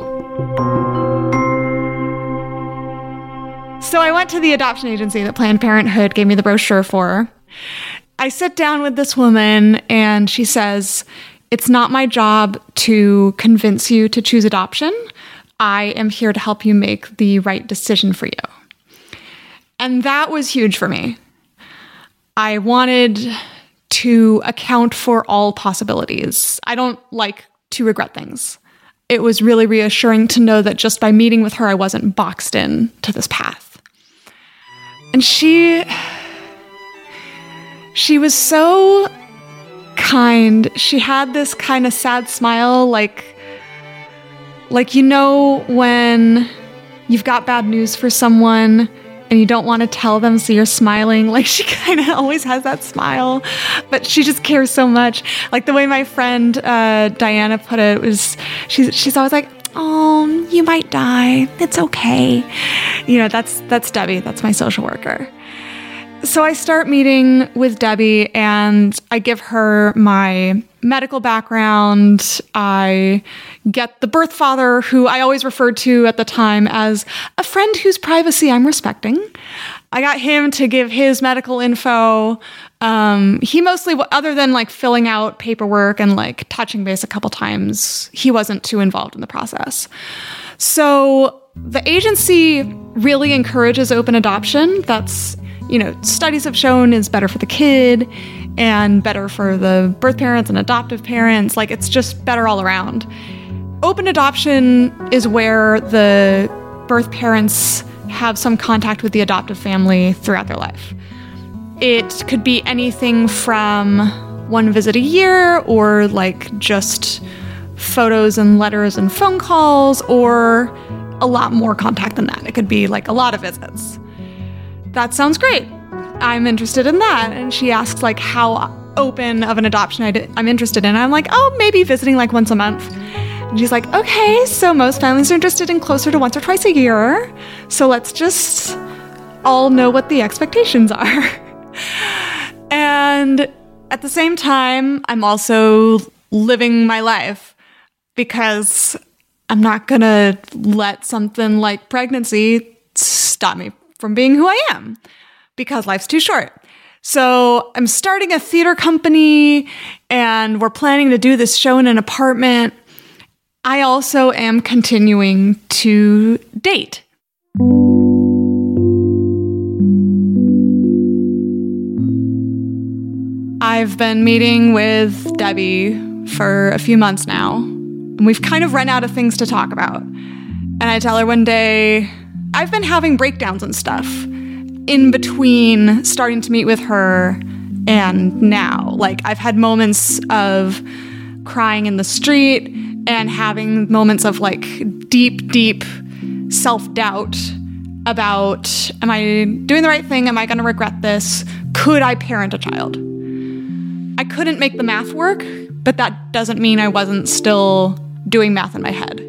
D: So I went to the adoption agency that Planned Parenthood gave me the brochure for. I sit down with this woman and she says, it's not my job to convince you to choose adoption. I am here to help you make the right decision for you. And that was huge for me. I wanted to account for all possibilities. I don't like to regret things. It was really reassuring to know that just by meeting with her, I wasn't boxed in to this path. And she was so kind. She had this kind of sad smile, like, you know, when you've got bad news for someone and you don't want to tell them, so you're smiling. Like, she kind of always has that smile, but she just cares so much. Like the way my friend Diana put it was, she's always like, oh, you might die. It's okay. You know, that's Debbie. That's my social worker. So I start meeting with Debbie and I give her my medical background. I get the birth father, who I always referred to at the time as a friend whose privacy I'm respecting. I got him to give his medical info. He mostly, other than like filling out paperwork and like touching base a couple times, he wasn't too involved in the process. So the agency really encourages open adoption. That's, you know, studies have shown is better for the kid and better for the birth parents and adoptive parents. Like, it's just better all around. Open adoption is where the birth parents have some contact with the adoptive family throughout their life. It could be anything from one visit a year, or like just photos and letters and phone calls, or a lot more contact than that. It could be like a lot of visits. That sounds great. I'm interested in that. And she asks like how open of an adoption I'm interested in. I'm like, oh, maybe visiting like once a month. And she's like, okay, so most families are interested in closer to once or twice a year. So let's just all know what the expectations are. And at the same time, I'm also living my life because I'm not going to let something like pregnancy stop me from being who I am because life's too short. So I'm starting a theater company and we're planning to do this show in an apartment. I also am continuing to date. I've been meeting with Debbie for a few months now, and we've kind of run out of things to talk about. And I tell her one day, I've been having breakdowns and stuff in between starting to meet with her and now. Like, I've had moments of crying in the street and having moments of like deep self-doubt about, am I doing the right thing? Am I going to regret this? Could I parent a child? I couldn't make the math work, but that doesn't mean I wasn't still doing math in my head.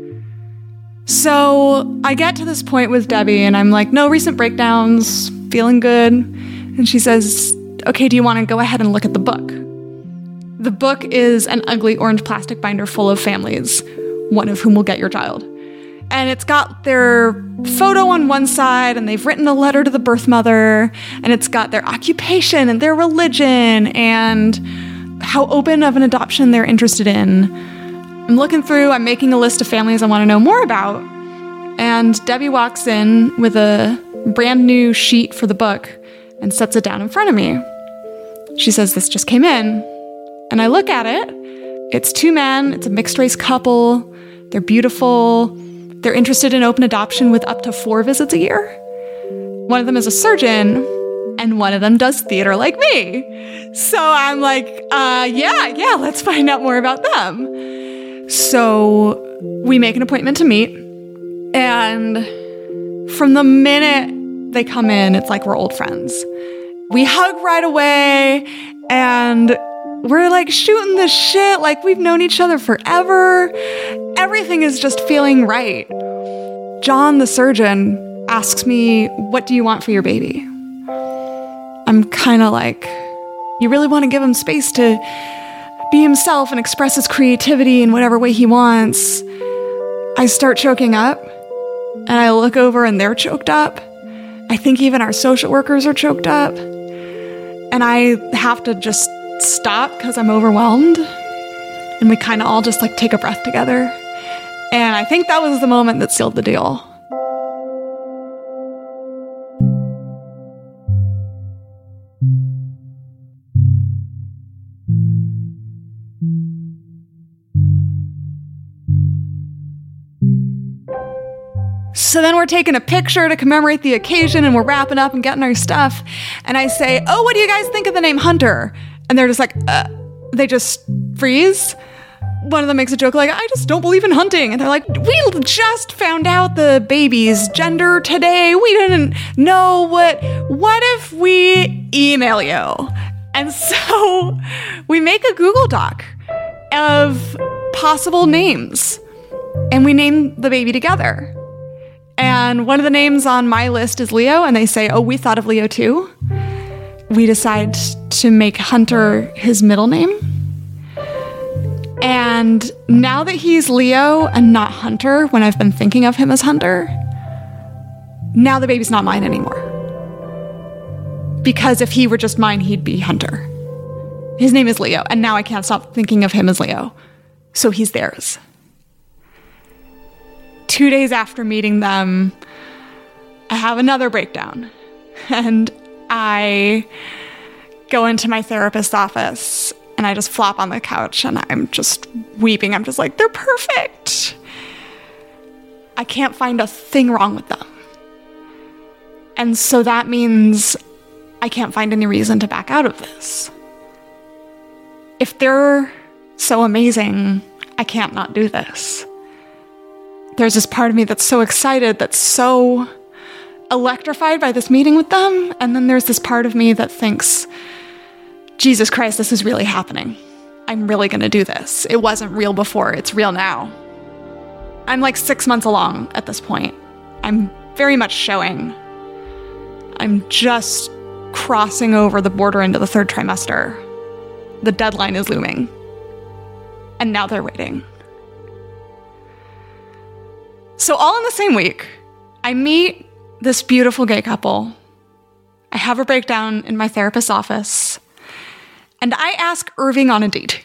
D: So I get to this point with Debbie and I'm like, no recent breakdowns, feeling good. And she says, okay, do you want to go ahead and look at the book? The book is an ugly orange plastic binder full of families, one of whom will get your child. And it's got their photo on one side and they've written a letter to the birth mother, and it's got their occupation and their religion and how open of an adoption they're interested in. I'm looking through, I'm making a list of families I want to know more about. And Debbie walks in with a brand new sheet for the book and sets it down in front of me. She says, this just came in. And I look at it. It's two men. It's a mixed race couple. They're beautiful. They're interested in open adoption with up to 4 visits a year. One of them is a surgeon, and one of them does theater like me. So I'm like, yeah, let's find out more about them. So we make an appointment to meet, and from the minute they come in, it's like we're old friends. We hug right away, and we're like shooting the shit like we've known each other forever. Everything is just feeling right. John, the surgeon, asks me, what do you want for your baby? I'm kind of like, you really want to give him space to be himself and express his creativity in whatever way he wants. I start choking up, and I look over and they're choked up. I think even our social workers are choked up. And I have to just stop because I'm overwhelmed. And we kind of all just like take a breath together. And I think that was the moment that sealed the deal. So then we're taking a picture to commemorate the occasion and we're wrapping up and getting our stuff. And I say, oh, what do you guys think of the name Hunter? And they're just like, they just freeze. One of them makes a joke like, I just don't believe in hunting. And they're like, we just found out the baby's gender today. We didn't know what if we email you? And so we make a Google Doc of possible names and we name the baby together. And one of the names on my list is Leo, and they say, oh, we thought of Leo too. We decide to make Hunter his middle name. And now that he's Leo and not Hunter, when I've been thinking of him as Hunter, now the baby's not mine anymore. Because if he were just mine, he'd be Hunter. His name is Leo, and now I can't stop thinking of him as Leo. So he's theirs. 2 days after meeting them, I have another breakdown. And I go into my therapist's office and I just flop on the couch and I'm just weeping. I'm just like, they're perfect. I can't find a thing wrong with them. And so that means I can't find any reason to back out of this. If they're so amazing, I can't not do this. there's this part of me that's so excited, that's so electrified by this meeting with them. And then there's this part of me that thinks, Jesus Christ, this is really happening. I'm really going to do this. It wasn't real before. It's real now. I'm like 6 months along at this point. I'm very much showing. I'm just crossing over the border into the 3rd trimester. The deadline is looming. And now they're waiting. So all in the same week, I meet this beautiful gay couple. I have a breakdown in my therapist's office. And I ask Irving on a date.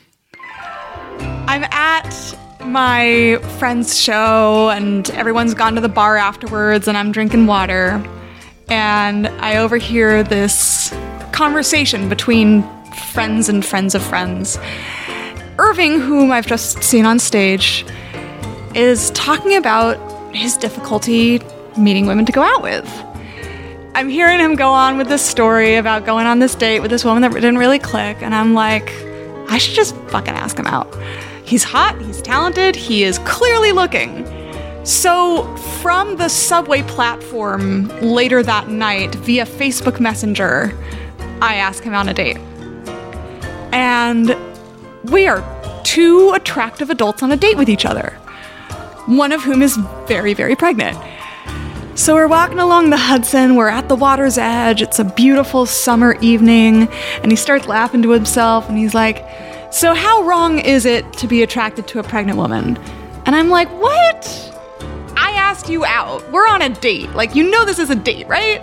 D: I'm at my friend's show and everyone's gone to the bar afterwards and I'm drinking water. And I overhear this conversation between friends and friends of friends. Irving, whom I've just seen on stage, is talking about his difficulty meeting women to go out with. I'm hearing him go on with this story about going on this date with this woman that didn't really click, and I'm like, I should just fucking ask him out. He's hot, he's talented, he is clearly looking. So from the subway platform later that night, via Facebook Messenger, I ask him on a date. And we are 2 attractive adults on a date with each other, one of whom is very, very pregnant. So we're walking along the Hudson, we're at the water's edge, it's a beautiful summer evening, and he starts laughing to himself, and he's like, so how wrong is it to be attracted to a pregnant woman? And I'm like, what? I asked you out. We're on a date. Like, you know this is a date, right?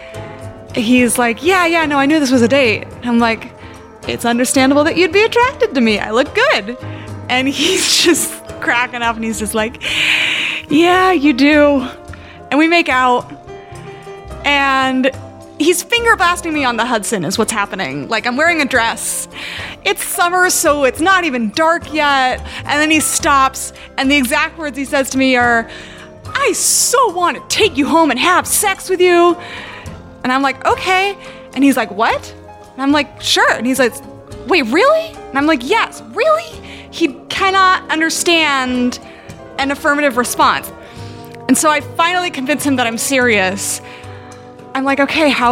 D: He's like, yeah, no, I knew this was a date. I'm like, it's understandable that you'd be attracted to me. I look good. And he's just cracking up, and he's just like, yeah, you do. And we make out, and he's finger blasting me on the Hudson is what's happening. Like, I'm wearing a dress. It's summer, so it's not even dark yet. And then he stops, and the exact words he says to me are, I so want to take you home and have sex with you. And I'm like, okay. And he's like, what? And I'm like, sure. And he's like, wait, really? And I'm like, yes, really? He cannot understand an affirmative response. And so I finally convince him that I'm serious. I'm like, okay, how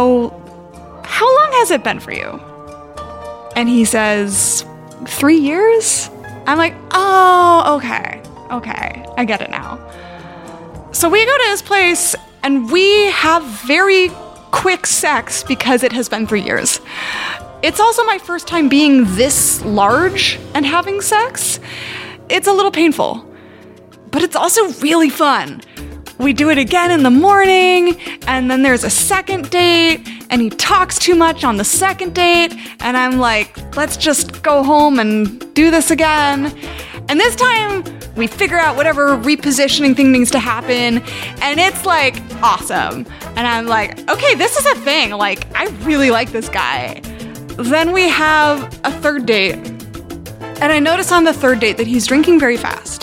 D: long has it been for you? And he says, 3 years? I'm like, oh, okay, I get it now. So we go to his place and we have very quick sex because it has been 3 years. It's also my first time being this large and having sex. It's a little painful, but it's also really fun. We do it again in the morning, and then there's a second date, and he talks too much on the second date, and I'm like, let's just go home and do this again. And this time, we figure out whatever repositioning thing needs to happen, and it's like awesome. And I'm like, okay, this is a thing. Like, I really like this guy. Then we have a 3rd date, and I notice on the 3rd date that he's drinking very fast.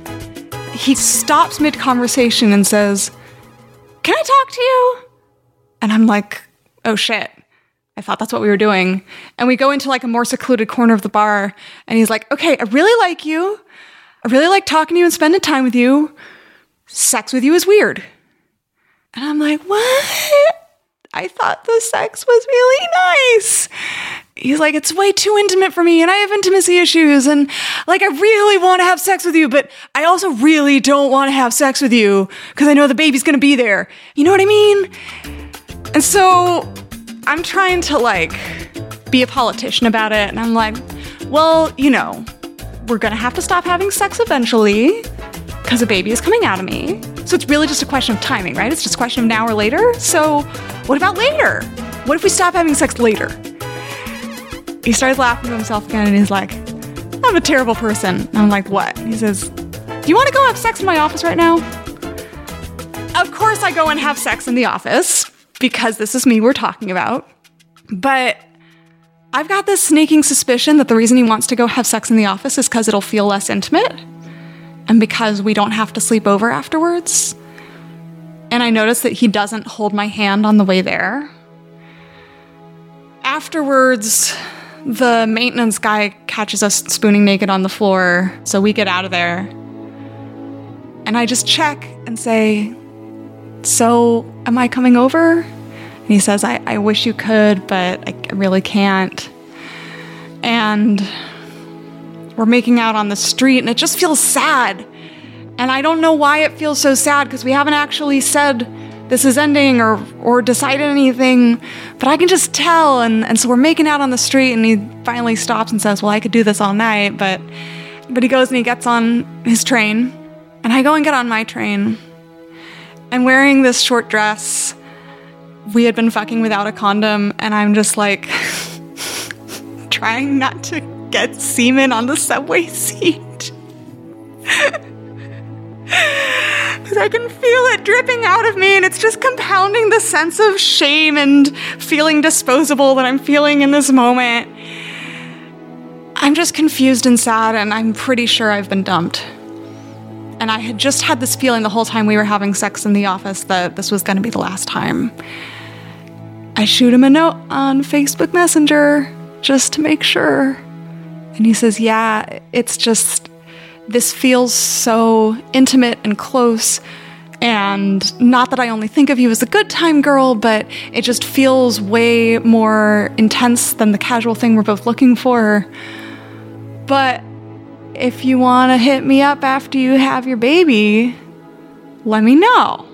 D: He stops mid-conversation and says, can I talk to you? And I'm like, oh shit. I thought that's what we were doing. And we go into like a more secluded corner of the bar, and he's like, okay, I really like you. I really like talking to you and spending time with you. Sex with you is weird. And I'm like, what? I thought the sex was really nice. He's like, it's way too intimate for me, and I have intimacy issues, and like, I really want to have sex with you, but I also really don't want to have sex with you because I know the baby's going to be there. You know what I mean? And so I'm trying to like be a politician about it, and I'm like, well, you know, we're going to have to stop having sex eventually because a baby is coming out of me. So it's really just a question of timing, right? It's just a question of now or later. So what about later? What if we stop having sex later? He starts laughing to himself again, and he's like, I'm a terrible person. And I'm like, what? He says, do you want to go have sex in my office right now? Of course I go and have sex in the office, because this is me we're talking about. But I've got this sneaking suspicion that the reason he wants to go have sex in the office is because it'll feel less intimate, and because we don't have to sleep over afterwards. And I notice that he doesn't hold my hand on the way there. Afterwards, the maintenance guy catches us spooning naked on the floor, so we get out of there. And I just check and say, so am I coming over? And he says, I wish you could, but I really can't. And we're making out on the street, and it just feels sad. And I don't know why it feels so sad, because we haven't actually said this is ending or decided anything, but I can just tell. And so we're making out on the street, and he finally stops and says, well, I could do this all night, but he goes and he gets on his train, and I go and get on my train. And wearing this short dress, we had been fucking without a condom, and I'm just like trying not to get semen on the subway seat. Because I can feel it dripping out of me, and it's just compounding the sense of shame and feeling disposable that I'm feeling in this moment. I'm just confused and sad, and I'm pretty sure I've been dumped. And I had just had this feeling the whole time we were having sex in the office that this was going to be the last time. I shoot him a note on Facebook Messenger just to make sure. And he says, yeah, it's just, this feels so intimate and close. And not that I only think of you as a good time girl, but it just feels way more intense than the casual thing we're both looking for. But if you want to hit me up after you have your baby, let me know.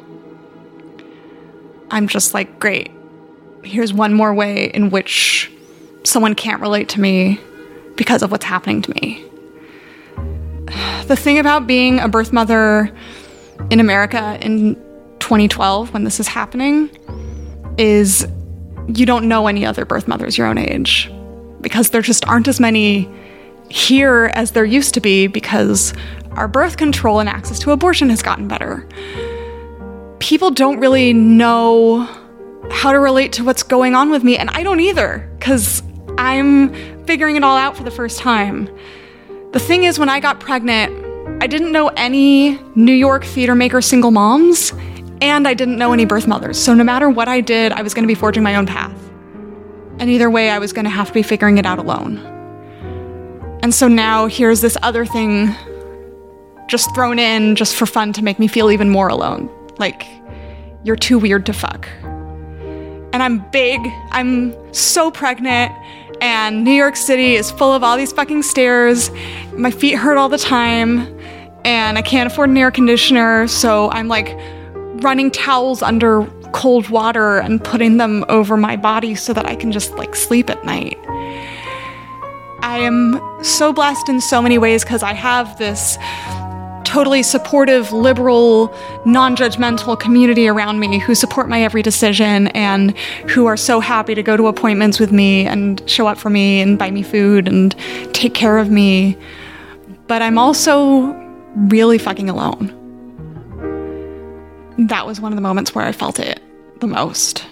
D: I'm just like, great. Here's one more way in which someone can't relate to me because of what's happening to me. The thing about being a birth mother in America in 2012, when this is happening, is you don't know any other birth mothers your own age, because there just aren't as many here as there used to be, because our birth control and access to abortion has gotten better. People don't really know how to relate to what's going on with me, and I don't either, because I'm figuring it all out for the first time. The thing is, when I got pregnant, I didn't know any New York theater maker single moms, and I didn't know any birth mothers. So no matter what I did, I was going to be forging my own path. And either way, I was going to have to be figuring it out alone. And so now here's this other thing just thrown in just for fun to make me feel even more alone. Like, you're too weird to fuck. And I'm big, I'm so pregnant, and New York City is full of all these fucking stairs. My feet hurt all the time, and I can't afford an air conditioner, so I'm like running towels under cold water and putting them over my body so that I can just like sleep at night. I am so blessed in so many ways because I have this totally supportive, liberal, non-judgmental community around me who support my every decision and who are so happy to go to appointments with me and show up for me and buy me food and take care of me. But I'm also really fucking alone. That was one of the moments where I felt it the most.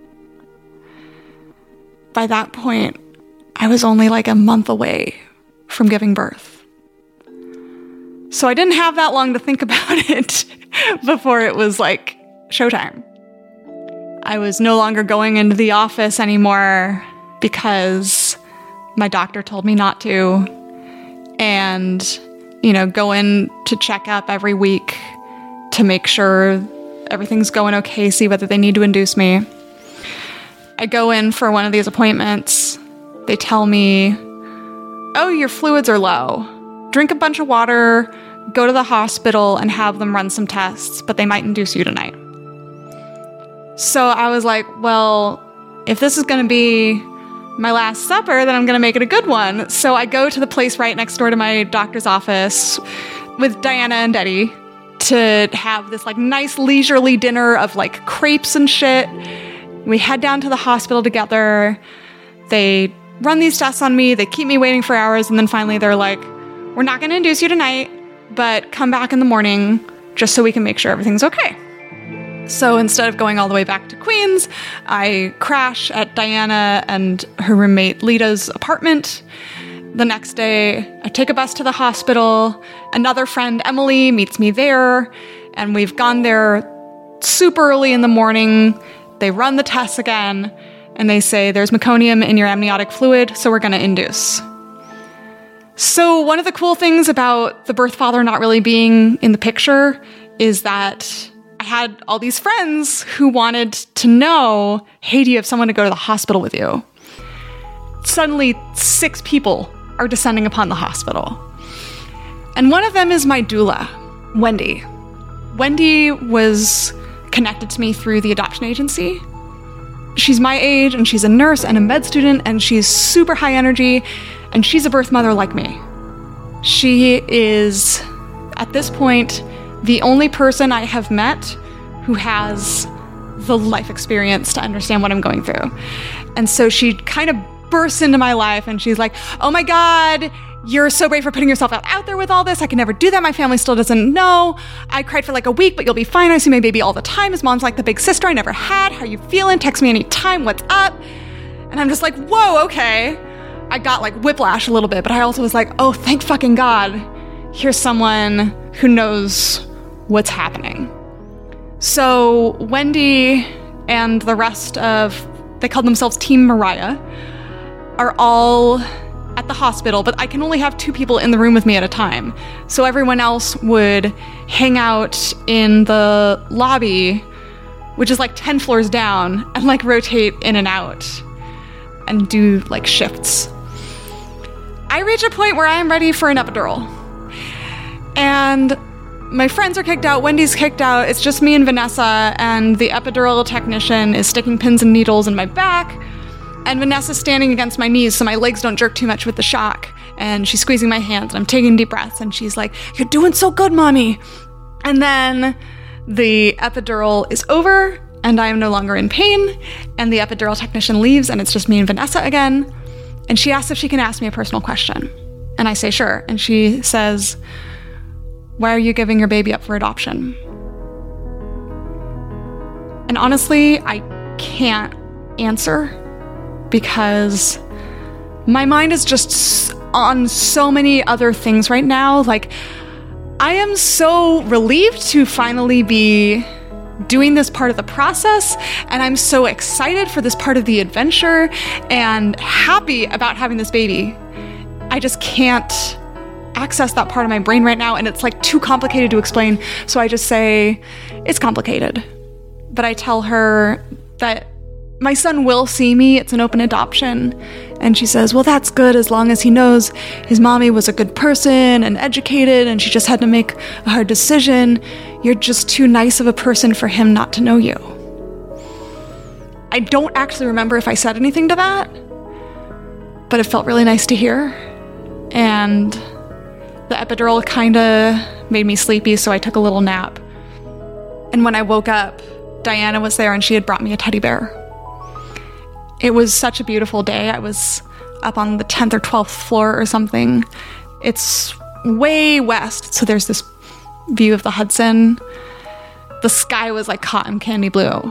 D: By that point, I was only like a month away from giving birth. So I didn't have that long to think about it before it was like showtime. I was no longer going into the office anymore because my doctor told me not to. And, you know, go in to check up every week to make sure everything's going okay, see whether they need to induce me. I go in for one of these appointments. They tell me, oh, your fluids are low. Drink a bunch of water, go to the hospital and have them run some tests, but they might induce you tonight. So I was like, well, if this is going to be my last supper, then I'm going to make it a good one. So I go to the place right next door to my doctor's office with Diana and Eddie to have this like nice leisurely dinner of like crepes and shit. We head down to the hospital together. They run these tests on me. They keep me waiting for hours. And then finally they're like, we're not going to induce you tonight, but come back in the morning just so we can make sure everything's okay. So instead of going all the way back to Queens, I crash at Diana and her roommate Lita's apartment. The next day, I take a bus to the hospital. Another friend, Emily, meets me there, and we've gone there super early in the morning. They run the tests again, and they say, there's meconium in your amniotic fluid, so we're going to induce. So one of the cool things about the birth father not really being in the picture is that I had all these friends who wanted to know, hey, do you have someone to go to the hospital with you? Suddenly, 6 people are descending upon the hospital. And one of them is my doula, Wendy. Wendy was connected to me through the adoption agency. She's my age, and she's a nurse and a med student, and she's super high energy, and she's a birth mother like me. She is, at this point, the only person I have met who has the life experience to understand what I'm going through. And so she kind of bursts into my life, and she's like, oh my God, you're so brave for putting yourself out there with all this. I can never do that. My family still doesn't know. I cried for like a week, but you'll be fine. I see my baby all the time. His mom's like the big sister I never had. How are you feeling? Text me anytime. What's up? And I'm just like, whoa, okay. I got like whiplash a little bit, but I also was like, oh, thank fucking God. Here's someone who knows what's happening. So Wendy and the rest of, they called themselves Team Mariah, are all at the hospital, but I can only have 2 people in the room with me at a time. So everyone else would hang out in the lobby, which is like 10 floors down, and like rotate in and out and do like shifts. I reach a point where I am ready for an epidural. And my friends are kicked out, Wendy's kicked out, it's just me and Vanessa, and the epidural technician is sticking pins and needles in my back, and Vanessa's standing against my knees so my legs don't jerk too much with the shock, and she's squeezing my hands, and I'm taking deep breaths, and she's like, you're doing so good, mommy. And then the epidural is over, and I am no longer in pain, and the epidural technician leaves, and it's just me and Vanessa again, and she asks if she can ask me a personal question, and I say sure, and she says, why are you giving your baby up for adoption? And honestly, I can't answer because my mind is just on so many other things right now. Like, I am so relieved to finally be doing this part of the process, and I'm so excited for this part of the adventure and happy about having this baby. I just can't access that part of my brain right now, and it's like too complicated to explain, so I just say it's complicated. But I tell her that my son will see me, it's an open adoption, and she says, well, that's good as long as he knows his mommy was a good person and educated and she just had to make a hard decision. You're just too nice of a person for him not to know you. I don't actually remember if I said anything to that, but it felt really nice to hear, and the epidural kind of made me sleepy, so I took a little nap. And when I woke up, Diana was there and she had brought me a teddy bear. It was such a beautiful day. I was up on the 10th or 12th floor or something. It's way west, so there's this view of the Hudson. The sky was like cotton candy blue.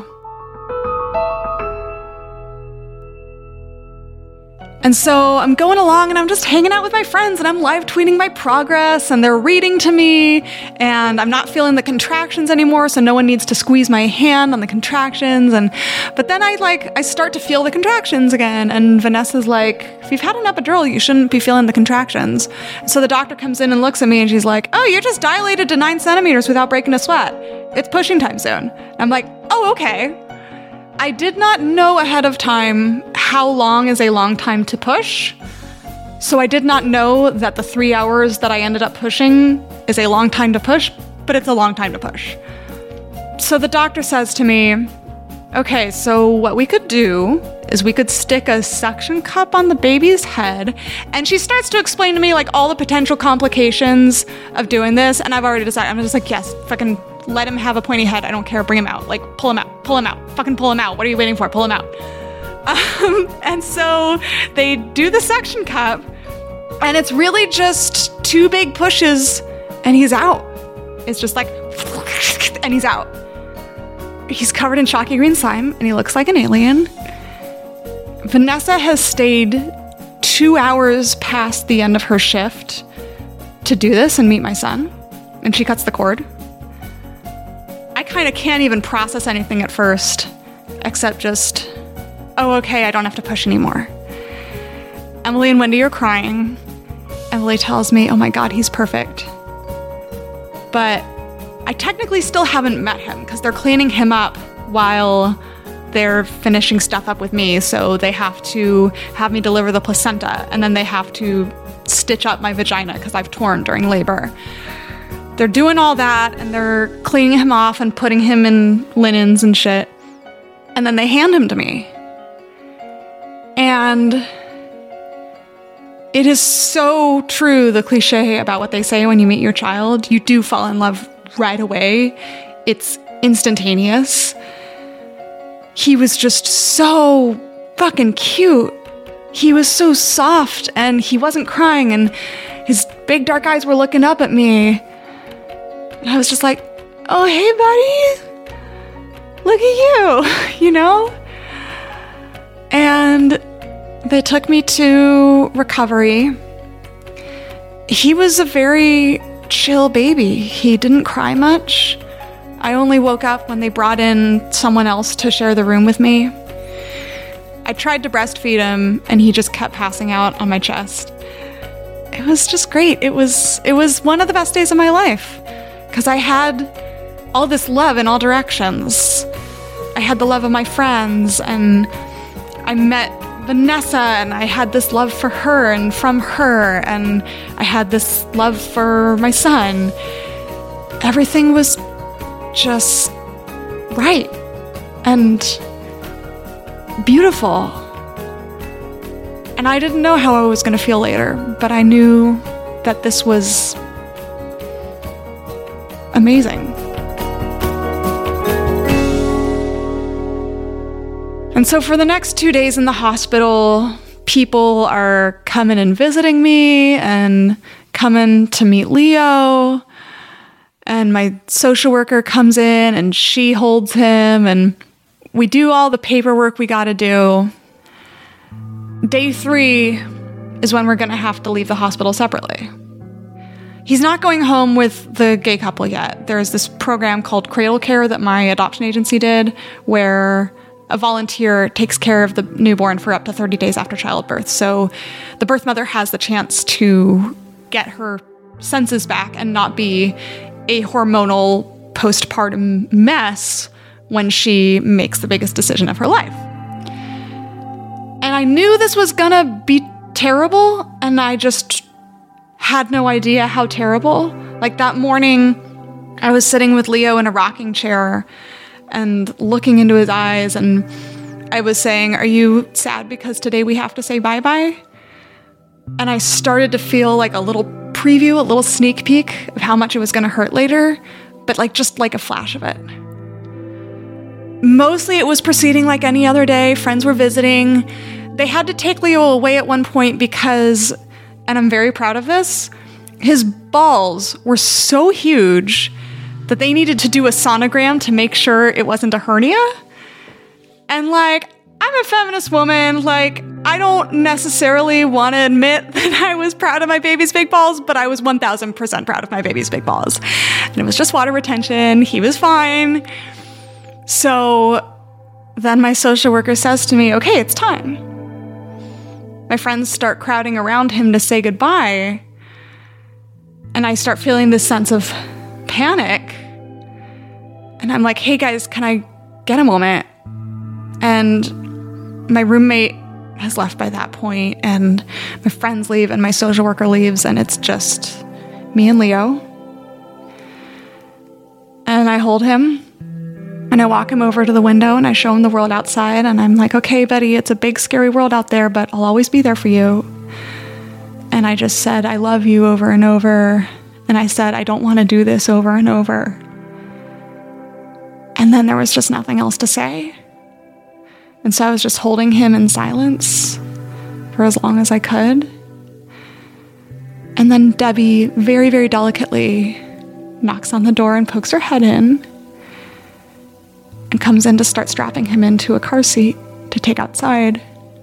D: And so I'm going along and I'm just hanging out with my friends and I'm live tweeting my progress and they're reading to me and I'm not feeling the contractions anymore, so no one needs to squeeze my hand on the contractions. But then I start to feel the contractions again, and Vanessa's like, if you've had an epidural, you shouldn't be feeling the contractions. So the doctor comes in and looks at me and she's like, oh, you're just dilated to 9 centimeters without breaking a sweat. It's pushing time soon. I'm like, oh, okay. I did not know ahead of time how long is a long time to push. So I did not know that the 3 hours that I ended up pushing is a long time to push, but it's a long time to push. So the doctor says to me, okay, so what we could do is we could stick a suction cup on the baby's head. And she starts to explain to me like all the potential complications of doing this. And I've already decided, I'm just like, yes, fucking let him have a pointy head. I don't care. Bring him out. Like, pull him out. Fucking pull him out. What are you waiting for? Pull him out. And so they do the suction cup, and it's really just 2 big pushes, and he's out. It's just like, and he's out. He's covered in chalky green slime, and he looks like an alien. Vanessa has stayed 2 hours past the end of her shift to do this and meet my son, and she cuts the cord. I kind of can't even process anything at first, except just, oh, okay, I don't have to push anymore. Emily and Wendy are crying, Emily tells me, oh my God, he's perfect. But I technically still haven't met him because they're cleaning him up while they're finishing stuff up with me. So they have to have me deliver the placenta, and then they have to stitch up my vagina because I've torn during labor. They're doing all that, and they're cleaning him off and putting him in linens and shit. And then they hand him to me. And it is so true, the cliche about what they say when you meet your child. You do fall in love right away. It's instantaneous. He was just so fucking cute. He was so soft, and he wasn't crying, and his big dark eyes were looking up at me. And I was just like, oh, hey, buddy. Look at you, you know? And they took me to recovery. He was a very chill baby. He didn't cry much. I only woke up when they brought in someone else to share the room with me. I tried to breastfeed him, and he just kept passing out on my chest. It was just great. It was one of the best days of my life because I had all this love in all directions. I had the love of my friends, and I met Vanessa, and I had this love for her and from her, and I had this love for my son. Everything was just right and beautiful. And I didn't know how I was going to feel later, but I knew that this was amazing. And so for the next 2 days in the hospital, people are coming and visiting me and coming to meet Leo. And my social worker comes in and she holds him, and we do all the paperwork we got to do. Day 3 is when we're going to have to leave the hospital separately. He's not going home with the gay couple yet. There's this program called Cradle Care that my adoption agency did, where a volunteer takes care of the newborn for up to 30 days after childbirth. So the birth mother has the chance to get her senses back and not be a hormonal postpartum mess when she makes the biggest decision of her life. And I knew this was gonna be terrible, and I just had no idea how terrible. Like that morning, I was sitting with Leo in a rocking chair and looking into his eyes, and I was saying, are you sad because today we have to say bye-bye? And I started to feel like a little preview, a little sneak peek of how much it was going to hurt later, but just like a flash of it. Mostly it was proceeding like any other day. Friends were visiting. They had to take Leo away at one point because, and I'm very proud of this, his balls were so huge that they needed to do a sonogram to make sure it wasn't a hernia. And I'm a feminist woman. I don't necessarily want to admit that I was proud of my baby's big balls, but I was 1000% proud of my baby's big balls. And it was just water retention. He was fine. So then my social worker says to me, okay, it's time. My friends start crowding around him to say goodbye. And I start feeling this sense of panic. And I'm like, hey guys, can I get a moment? And my roommate has left by that point, and my friends leave, and my social worker leaves, and it's just me and Leo. And I hold him, and I walk him over to the window, and I show him the world outside, and I'm like, okay, buddy, it's a big, scary world out there, but I'll always be there for you. And I just said, I love you over and over. And I said, I don't want to do this over and over. And then there was just nothing else to say. And so I was just holding him in silence for as long as I could. And then Debbie, very, very delicately, knocks on the door and pokes her head in and comes in to start strapping him into a car seat to take outside.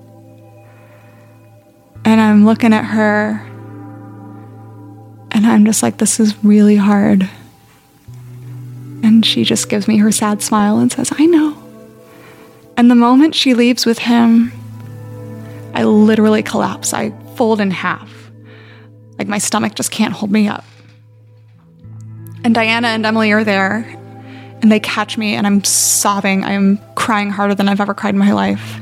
D: And I'm looking at her, and I'm just like, this is really hard. And she just gives me her sad smile and says, I know. And the moment she leaves with him, I literally collapse. I fold in half. Like my stomach just can't hold me up. And Diana and Emily are there, and they catch me, and I'm sobbing. I'm crying harder than I've ever cried in my life.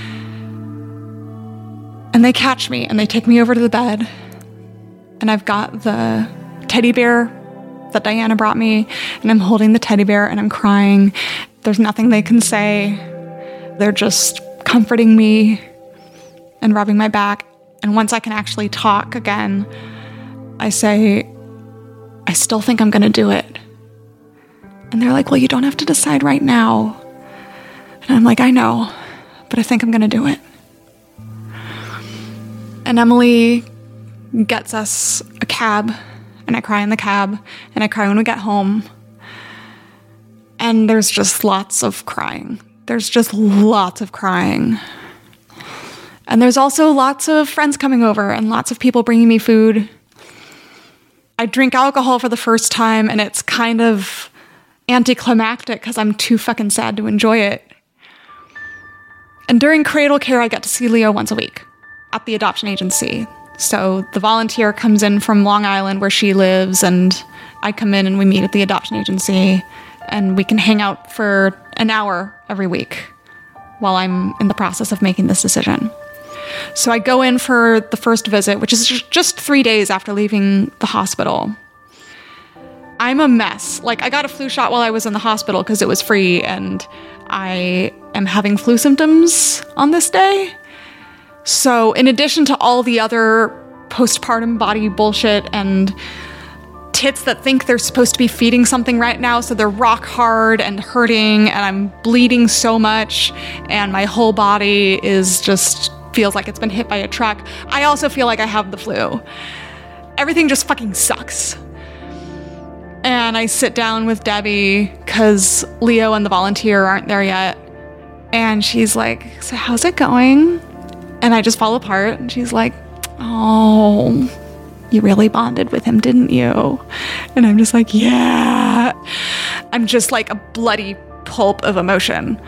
D: And they catch me, and they take me over to the bed, and I've got the teddy bear that Diana brought me, and I'm holding the teddy bear, and I'm crying. There's nothing they can say. They're just comforting me and rubbing my back. And once I can actually talk again, I say, I still think I'm going to do it. And they're like, well, you don't have to decide right now. And I'm like, I know, but I think I'm going to do it. And Emily gets us a cab, and I cry in the cab, and I cry when we get home. And there's just lots of crying. There's just lots of crying. And there's also lots of friends coming over and lots of people bringing me food. I drink alcohol for the first time, and it's kind of anticlimactic because I'm too fucking sad to enjoy it. And during cradle care, I get to see Leo once a week at the adoption agency. So the volunteer comes in from Long Island where she lives, and I come in and we meet at the adoption agency, and we can hang out for an hour every week while I'm in the process of making this decision. So I go in for the first visit, which is just 3 days after leaving the hospital. I'm a mess. Like, I got a flu shot while I was in the hospital because it was free, and I am having flu symptoms on this day. So in addition to all the other postpartum body bullshit and tits that think they're supposed to be feeding something right now, so they're rock hard and hurting, and I'm bleeding so much, and my whole body is just feels like it's been hit by a truck. I also feel like I have the flu. Everything just fucking sucks. And I sit down with Debbie because Leo and the volunteer aren't there yet. And she's like, so how's it going? And I just fall apart. And she's like, oh, you really bonded with him, didn't you? And I'm just like, yeah. I'm just like a bloody pulp of emotion.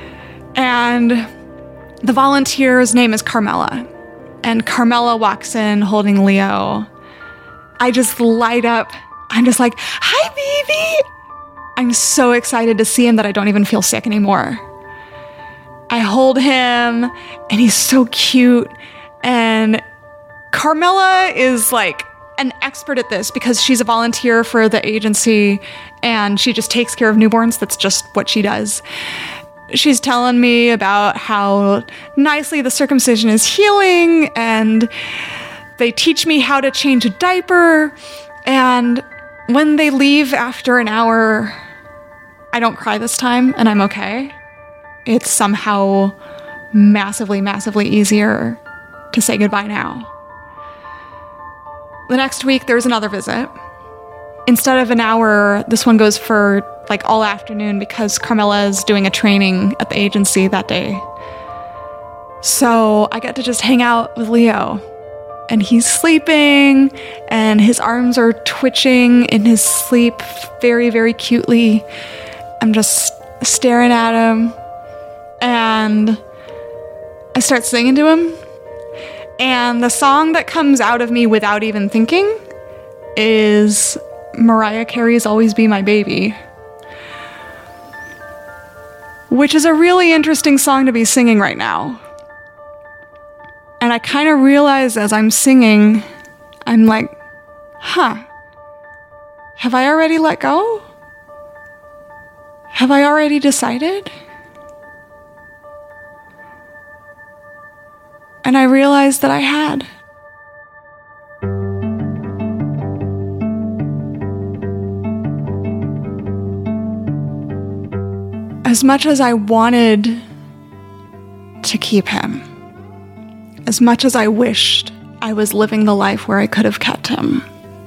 D: And the volunteer's name is Carmela. And Carmela walks in holding Leo. I just light up. I'm just like, hi, baby. I'm so excited to see him that I don't even feel sick anymore. I hold him, and he's so cute. And Carmela is like an expert at this because she's a volunteer for the agency, and she just takes care of newborns. That's just what she does. She's telling me about how nicely the circumcision is healing, and they teach me how to change a diaper. And when they leave after an hour, I don't cry this time, and I'm okay. It's somehow massively, massively easier to say goodbye now. The next week, there's another visit. Instead of an hour, this one goes for like all afternoon because Carmela is doing a training at the agency that day. So I get to just hang out with Leo. And he's sleeping, and his arms are twitching in his sleep very, very cutely. I'm just staring at him, and I start singing to him. And the song that comes out of me without even thinking is Mariah Carey's Always Be My Baby, which is a really interesting song to be singing right now. And I kind of realize as I'm singing, I'm like, have I already let go? Have I already decided? And I realized that I had. As much as I wanted to keep him, as much as I wished I was living the life where I could have kept him,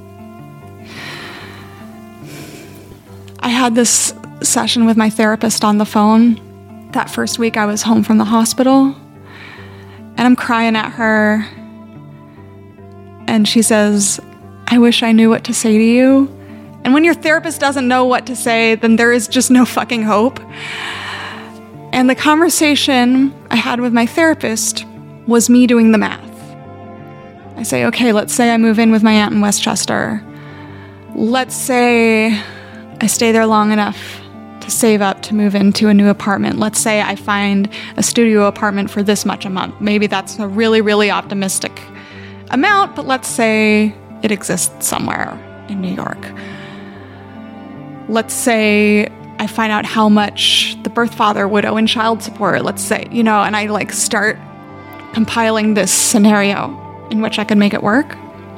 D: I had this session with my therapist on the phone that first week I was home from the hospital, and I'm crying at her, and she says, I wish I knew what to say to you. And when your therapist doesn't know what to say, then there is just no fucking hope. And the conversation I had with my therapist was me doing the math. I say, okay, let's say I move in with my aunt in Westchester. Let's say I stay there long enough to save up to move into a new apartment. Let's say I find a studio apartment for this much a month. Maybe that's a really, really optimistic amount, but let's say it exists somewhere in New York. Let's say I find out how much the birth father would owe in child support, let's say, and I like start compiling this scenario in which I could make it work.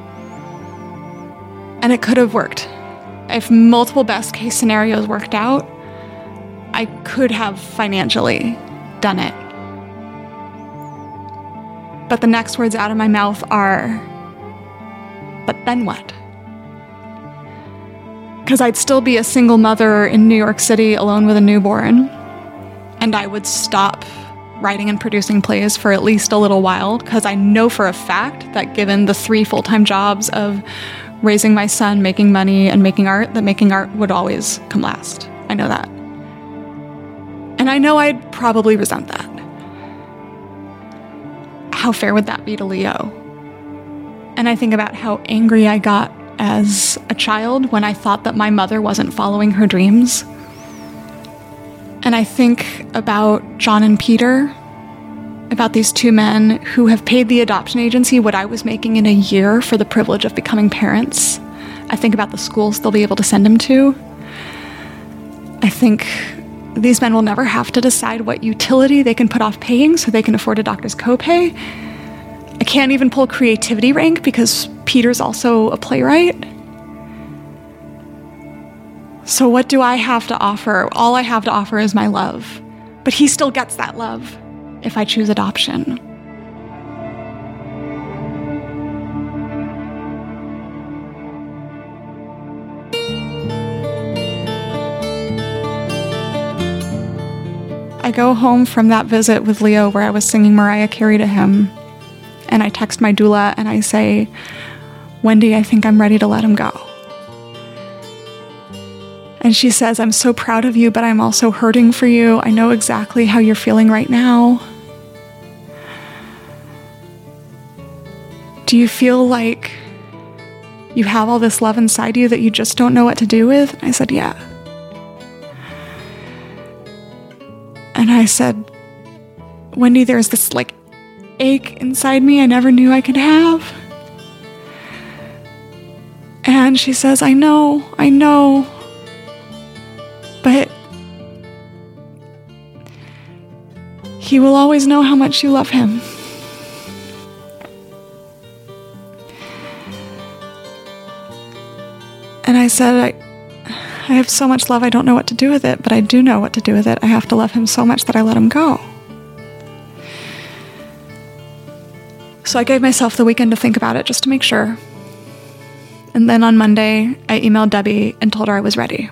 D: And it could have worked. If multiple best case scenarios worked out, I could have financially done it. But the next words out of my mouth are, but then what? Because I'd still be a single mother in New York City alone with a newborn, and I would stop writing and producing plays for at least a little while, because I know for a fact that given the 3 full-time jobs of raising my son, making money, and making art, that making art would always come last. I know that. And I know I'd probably resent that. How fair would that be to Leo? And I think about how angry I got as a child when I thought that my mother wasn't following her dreams. And I think about John and Peter, about these 2 men who have paid the adoption agency what I was making in a year for the privilege of becoming parents. I think about the schools they'll be able to send him to. I think these men will never have to decide what utility they can put off paying so they can afford a doctor's copay. I can't even pull creativity rank because Peter's also a playwright. So what do I have to offer? All I have to offer is my love. But he still gets that love if I choose adoption. I go home from that visit with Leo where I was singing Mariah Carey to him, and I text my doula and I say, Wendy, I think I'm ready to let him go. And she says, I'm so proud of you, but I'm also hurting for you. I know exactly how you're feeling right now. Do you feel like you have all this love inside you that you just don't know what to do with? And I said, yeah. And I said, Wendy, there's this ache inside me I never knew I could have. And she says, I know. But he will always know how much you love him. And I said, I have so much love, I don't know what to do with it, but I do know what to do with it. I have to love him so much that I let him go. So I gave myself the weekend to think about it just to make sure. And then on Monday, I emailed Debbie and told her I was ready.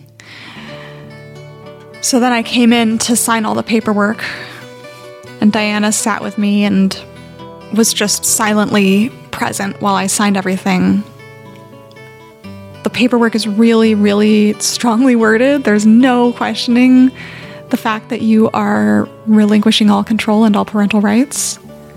D: So then I came in to sign all the paperwork, and Diana sat with me and was just silently present while I signed everything. The paperwork is really, really strongly worded. There's no questioning the fact that you are relinquishing all control and all parental rights.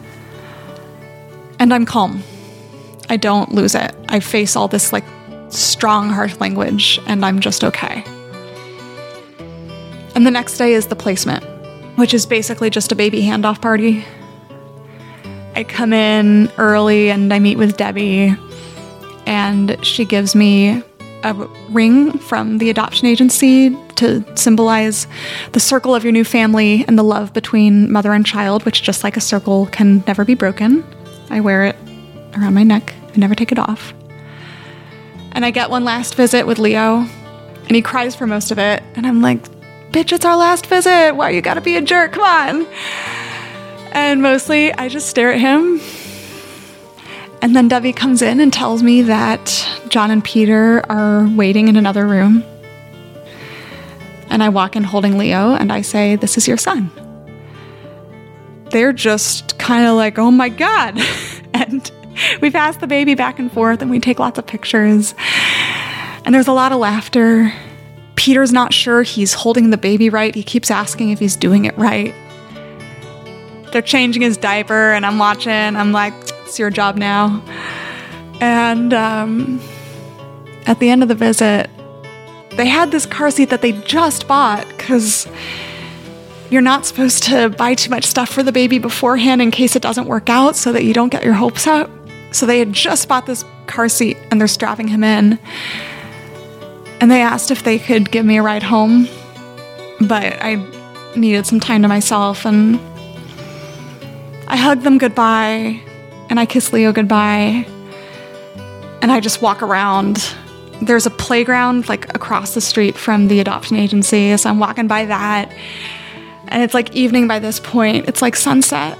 D: And I'm calm. I don't lose it. I face all this strong, harsh language, and I'm just okay. And the next day is the placement, which is basically just a baby handoff party. I come in early and I meet with Debbie, and she gives me a ring from the adoption agency to symbolize the circle of your new family and the love between mother and child, which, just like a circle, can never be broken. I wear it around my neck. I never take it off. And I get one last visit with Leo, and he cries for most of it. And I'm like, bitch, it's our last visit. Why you gotta be a jerk? Come on. And mostly I just stare at him. And then Debbie comes in and tells me that John and Peter are waiting in another room. And I walk in holding Leo and I say, this is your son. They're just kind of like, oh my God. And we pass the baby back and forth and we take lots of pictures. And there's a lot of laughter. Peter's not sure he's holding the baby right. He keeps asking if he's doing it right. They're changing his diaper and I'm watching. I'm like, it's your job now. And at the end of the visit, they had this car seat that they just bought because you're not supposed to buy too much stuff for the baby beforehand in case it doesn't work out so that you don't get your hopes up. So they had just bought this car seat and they're strapping him in. And they asked if they could give me a ride home, but I needed some time to myself, and I hugged them goodbye and I kissed Leo goodbye. And I just walk around. There's a playground like across the street from the adoption agency, so I'm walking by that. And it's like evening by this point. It's like sunset.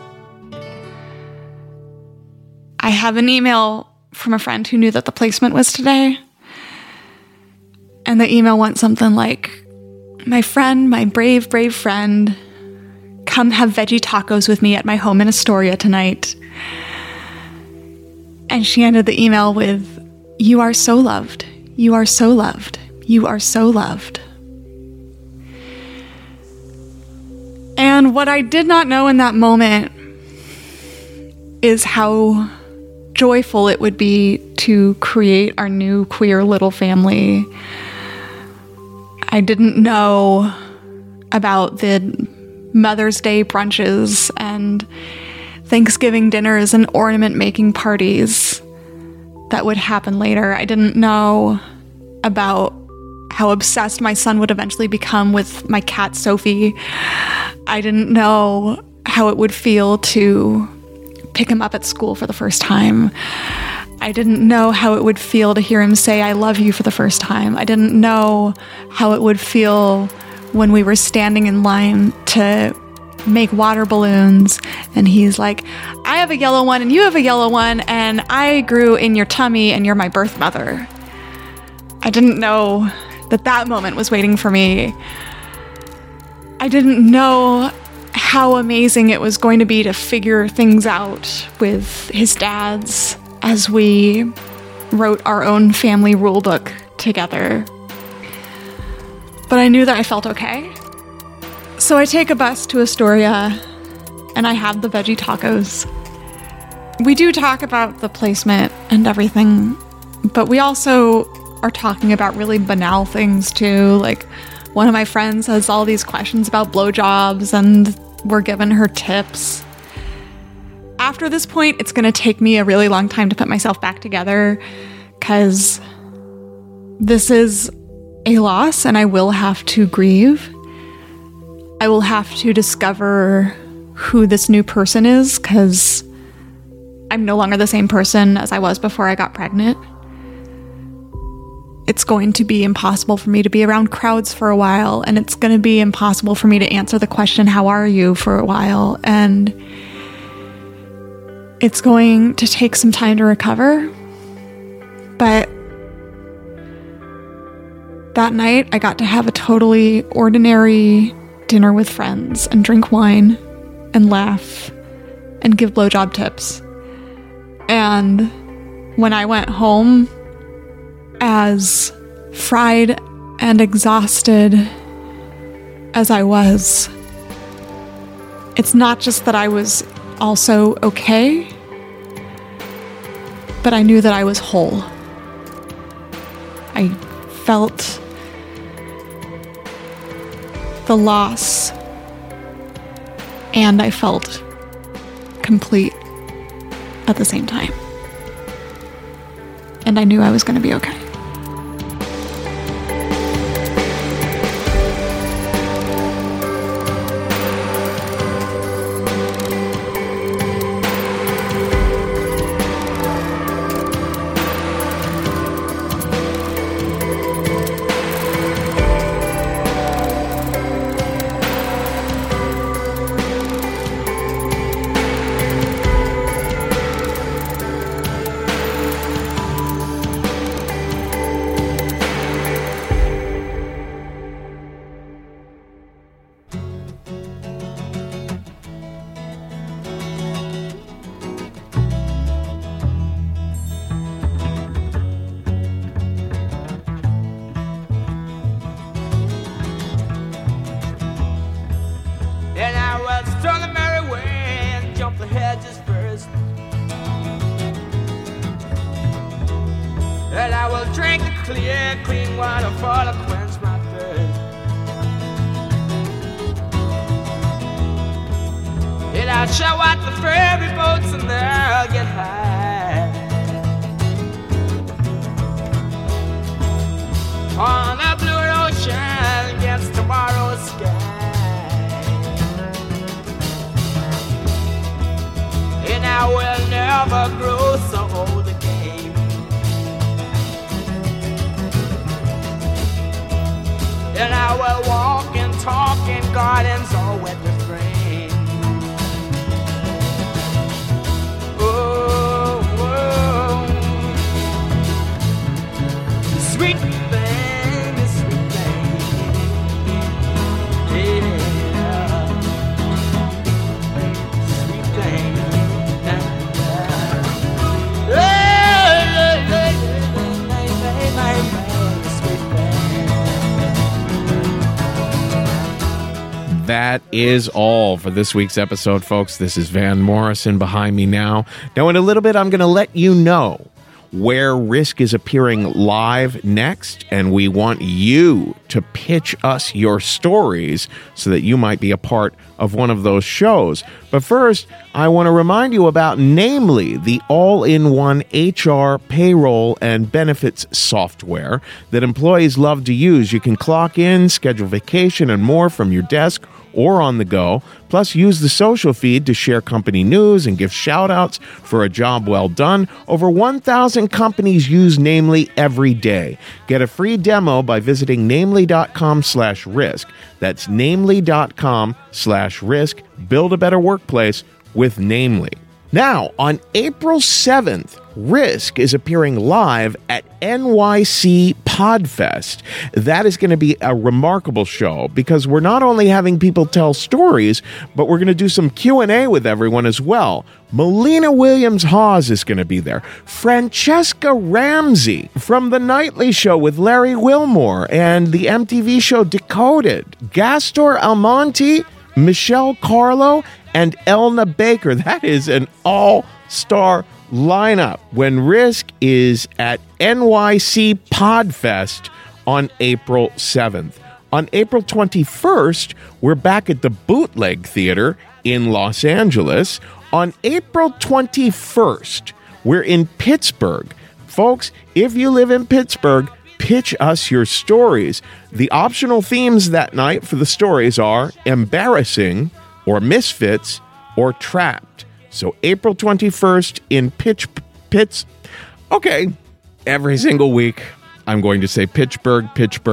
D: I have an email from a friend who knew that the placement was today. And the email went something like, "My friend, my brave, brave friend, come have veggie tacos with me at my home in Astoria tonight." And she ended the email with, "You are so loved. You are so loved. You are so loved." And what I did not know in that moment is how joyful it would be to create our new queer little family. I didn't know about the Mother's Day brunches and Thanksgiving dinners and ornament making parties that would happen later. I didn't know about how obsessed my son would eventually become with my cat Sophie. I didn't know how it would feel to pick him up at school for the first time. I didn't know how it would feel to hear him say, "I love you" for the first time. I didn't know how it would feel when we were standing in line to make water balloons and he's like, "I have a yellow one and you have a yellow one and I grew in your tummy and you're my birth mother." I didn't know that moment was waiting for me. I didn't know how amazing it was going to be to figure things out with his dad's as we wrote our own family rule book together. But I knew that I felt okay. So I take a bus to Astoria and I have the veggie tacos. We do talk about the placement and everything, but we also are talking about really banal things too. Like, one of my friends has all these questions about blowjobs and we're giving her tips. After this point, it's going to take me a really long time to put myself back together because this is a loss and I will have to grieve. I will have to discover who this new person is because I'm no longer the same person as I was before I got pregnant. It's going to be impossible for me to be around crowds for a while, and it's going to be impossible for me to answer the question, "How are you?" for a while, and it's going to take some time to recover. But that night, I got to have a totally ordinary dinner with friends and drink wine and laugh and give blowjob tips. And when I went home, as fried and exhausted as I was, it's not just that I was also okay, but I knew that I was whole. I felt the loss and I felt complete at the same time. And I knew I was going to be okay.
C: will drink the clear, clean water for to quench my thirst. And I'll show out the ferry boats and they'll get high on the blue ocean against tomorrow's sky. And I will never grow so old again. And I will walk and talk in gardens all wet with rain. Oh, oh. Sweet thing, sweet thing. Yeah. Sweet thing.
A: That is all for this week's episode, folks. This is Van Morrison behind me now. Now, in a little bit, I'm going to let you know where Risk is appearing live next, and we want you to pitch us your stories so that you might be a part of one of those shows. But first, I want to remind you about Namely, the all-in-one HR, payroll, and benefits software that employees love to use. You can clock in, schedule vacation, and more from your desk or on the go. Plus, use the social feed to share company news and give shout-outs for a job well done. Over 1,000 companies use Namely every day. Get a free demo by visiting namely.com/risk. That's namely.com/risk. Build a better workplace with Namely. Now, on April 7th, Risk is appearing live at NYC Podfest. That is going to be a remarkable show because we're not only having people tell stories, but we're going to do some Q&A with everyone as well. Melina Williams-Hawes is going to be there. Francesca Ramsey from The Nightly Show with Larry Wilmore and the MTV show Decoded. Gastor Almonte, Michelle Carlo, and Elna Baker. That is an all-star lineup when Risk is at NYC Podfest on April 7th. On April 21st, we're back at the Bootleg Theater in Los Angeles. On April 21st, we're in Pittsburgh. Folks, if you live in Pittsburgh, pitch us your stories. The optional themes that night for the stories are embarrassing, or misfits, or trapped. So April 21st in Pitts. Okay, every single week I'm going to say Pittsburgh,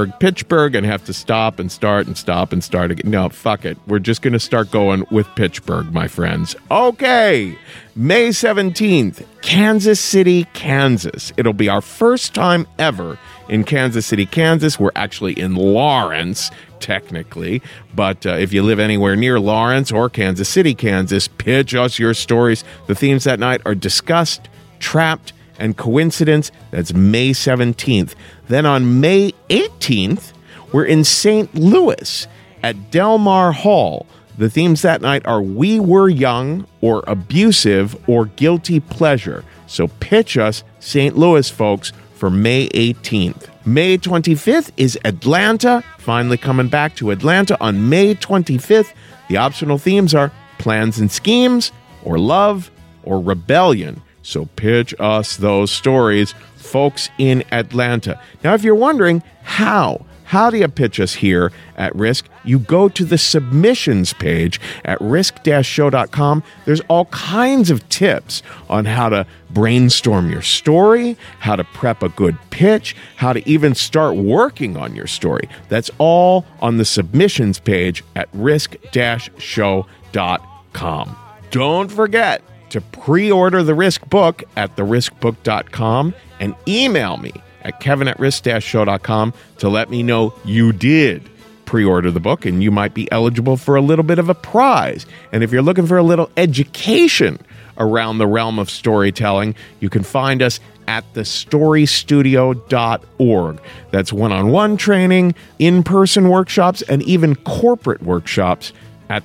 A: and have to stop and start and stop and start again. No, fuck it. We're just going to start going with Pittsburgh, my friends. Okay, May 17th, Kansas City, Kansas. It'll be our first time ever in Kansas City, Kansas. We're actually in Lawrence, technically, but if you live anywhere near Lawrence or Kansas City, Kansas, pitch us your stories. The themes that night are disgust, trapped, and coincidence. That's May 17th. Then on May 18th, we're in St. Louis at Del Mar Hall. The themes that night are We Were Young, or Abusive, or Guilty Pleasure. So pitch us, St. Louis folks, for May 18th. May 25th is Atlanta. Finally coming back to Atlanta on May 25th. The optional themes are plans and schemes, or love, or rebellion. So pitch us those stories, folks in Atlanta. Now, if you're wondering how do you pitch us here at Risk? You go to the submissions page at risk-show.com. There's all kinds of tips on how to brainstorm your story, how to prep a good pitch, how to even start working on your story. That's all on the submissions page at risk-show.com. Don't forget to pre-order the Risk book at theriskbook.com and email me at kevin@risk-show.com to let me know you did pre-order the book, and you might be eligible for a little bit of a prize. And if you're looking for a little education around the realm of storytelling, you can find us at thestorystudio.org. That's one-on-one training, in-person workshops, and even corporate workshops at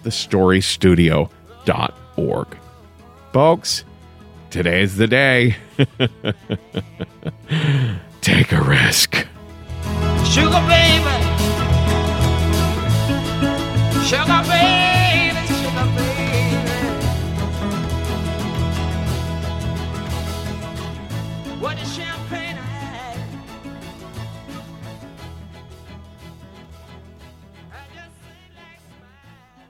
A: thestorystudio.org. Folks, today's the day. take a risk.
C: Sugar baby, sugar baby, sugar baby. What is champagne I had? I just say like smile.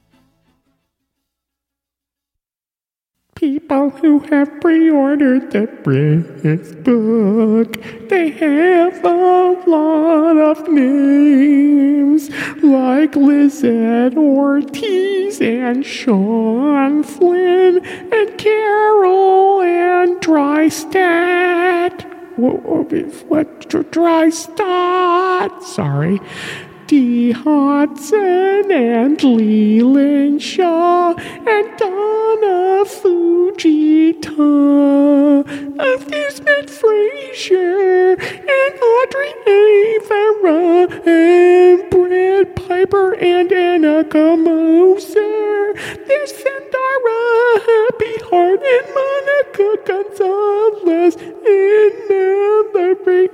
A: People who have pre-ordered the Briss book, they have a lot of names, like Lizette Ortiz and Sean Flynn and Carol and Drystat. What Drystat? Sorry. Dee Hodson and Leland Shaw and Donna Fujita, Amusement Frazier and Audrey Avera and Brad Piper and Annika Moser. There's Sandara Happy Heart and Monica Gonzalez and Mallory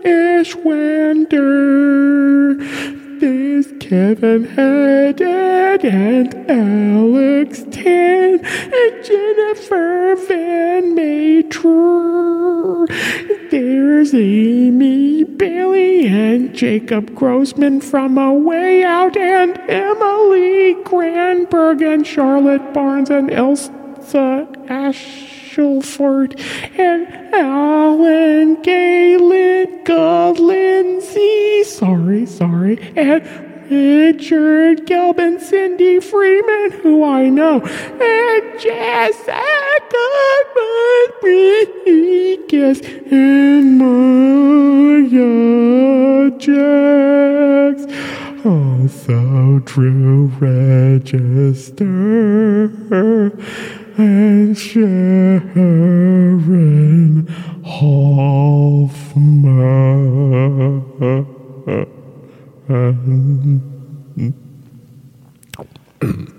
A: Ashwander. There's Kevin Haddad and Alex Tan and Jennifer Van Matre. There's Amy Bailey and Jacob Grossman from A Way Out and Emily Granberg and Charlotte Barnes and Elsa Ashleford and Alan Galen Lindsay, sorry, and Richard Gelbin, Cindy Freeman, who I know, and Jessica Rodriguez, and Maya Jax. Also Drew Register and Sharon Hoffman.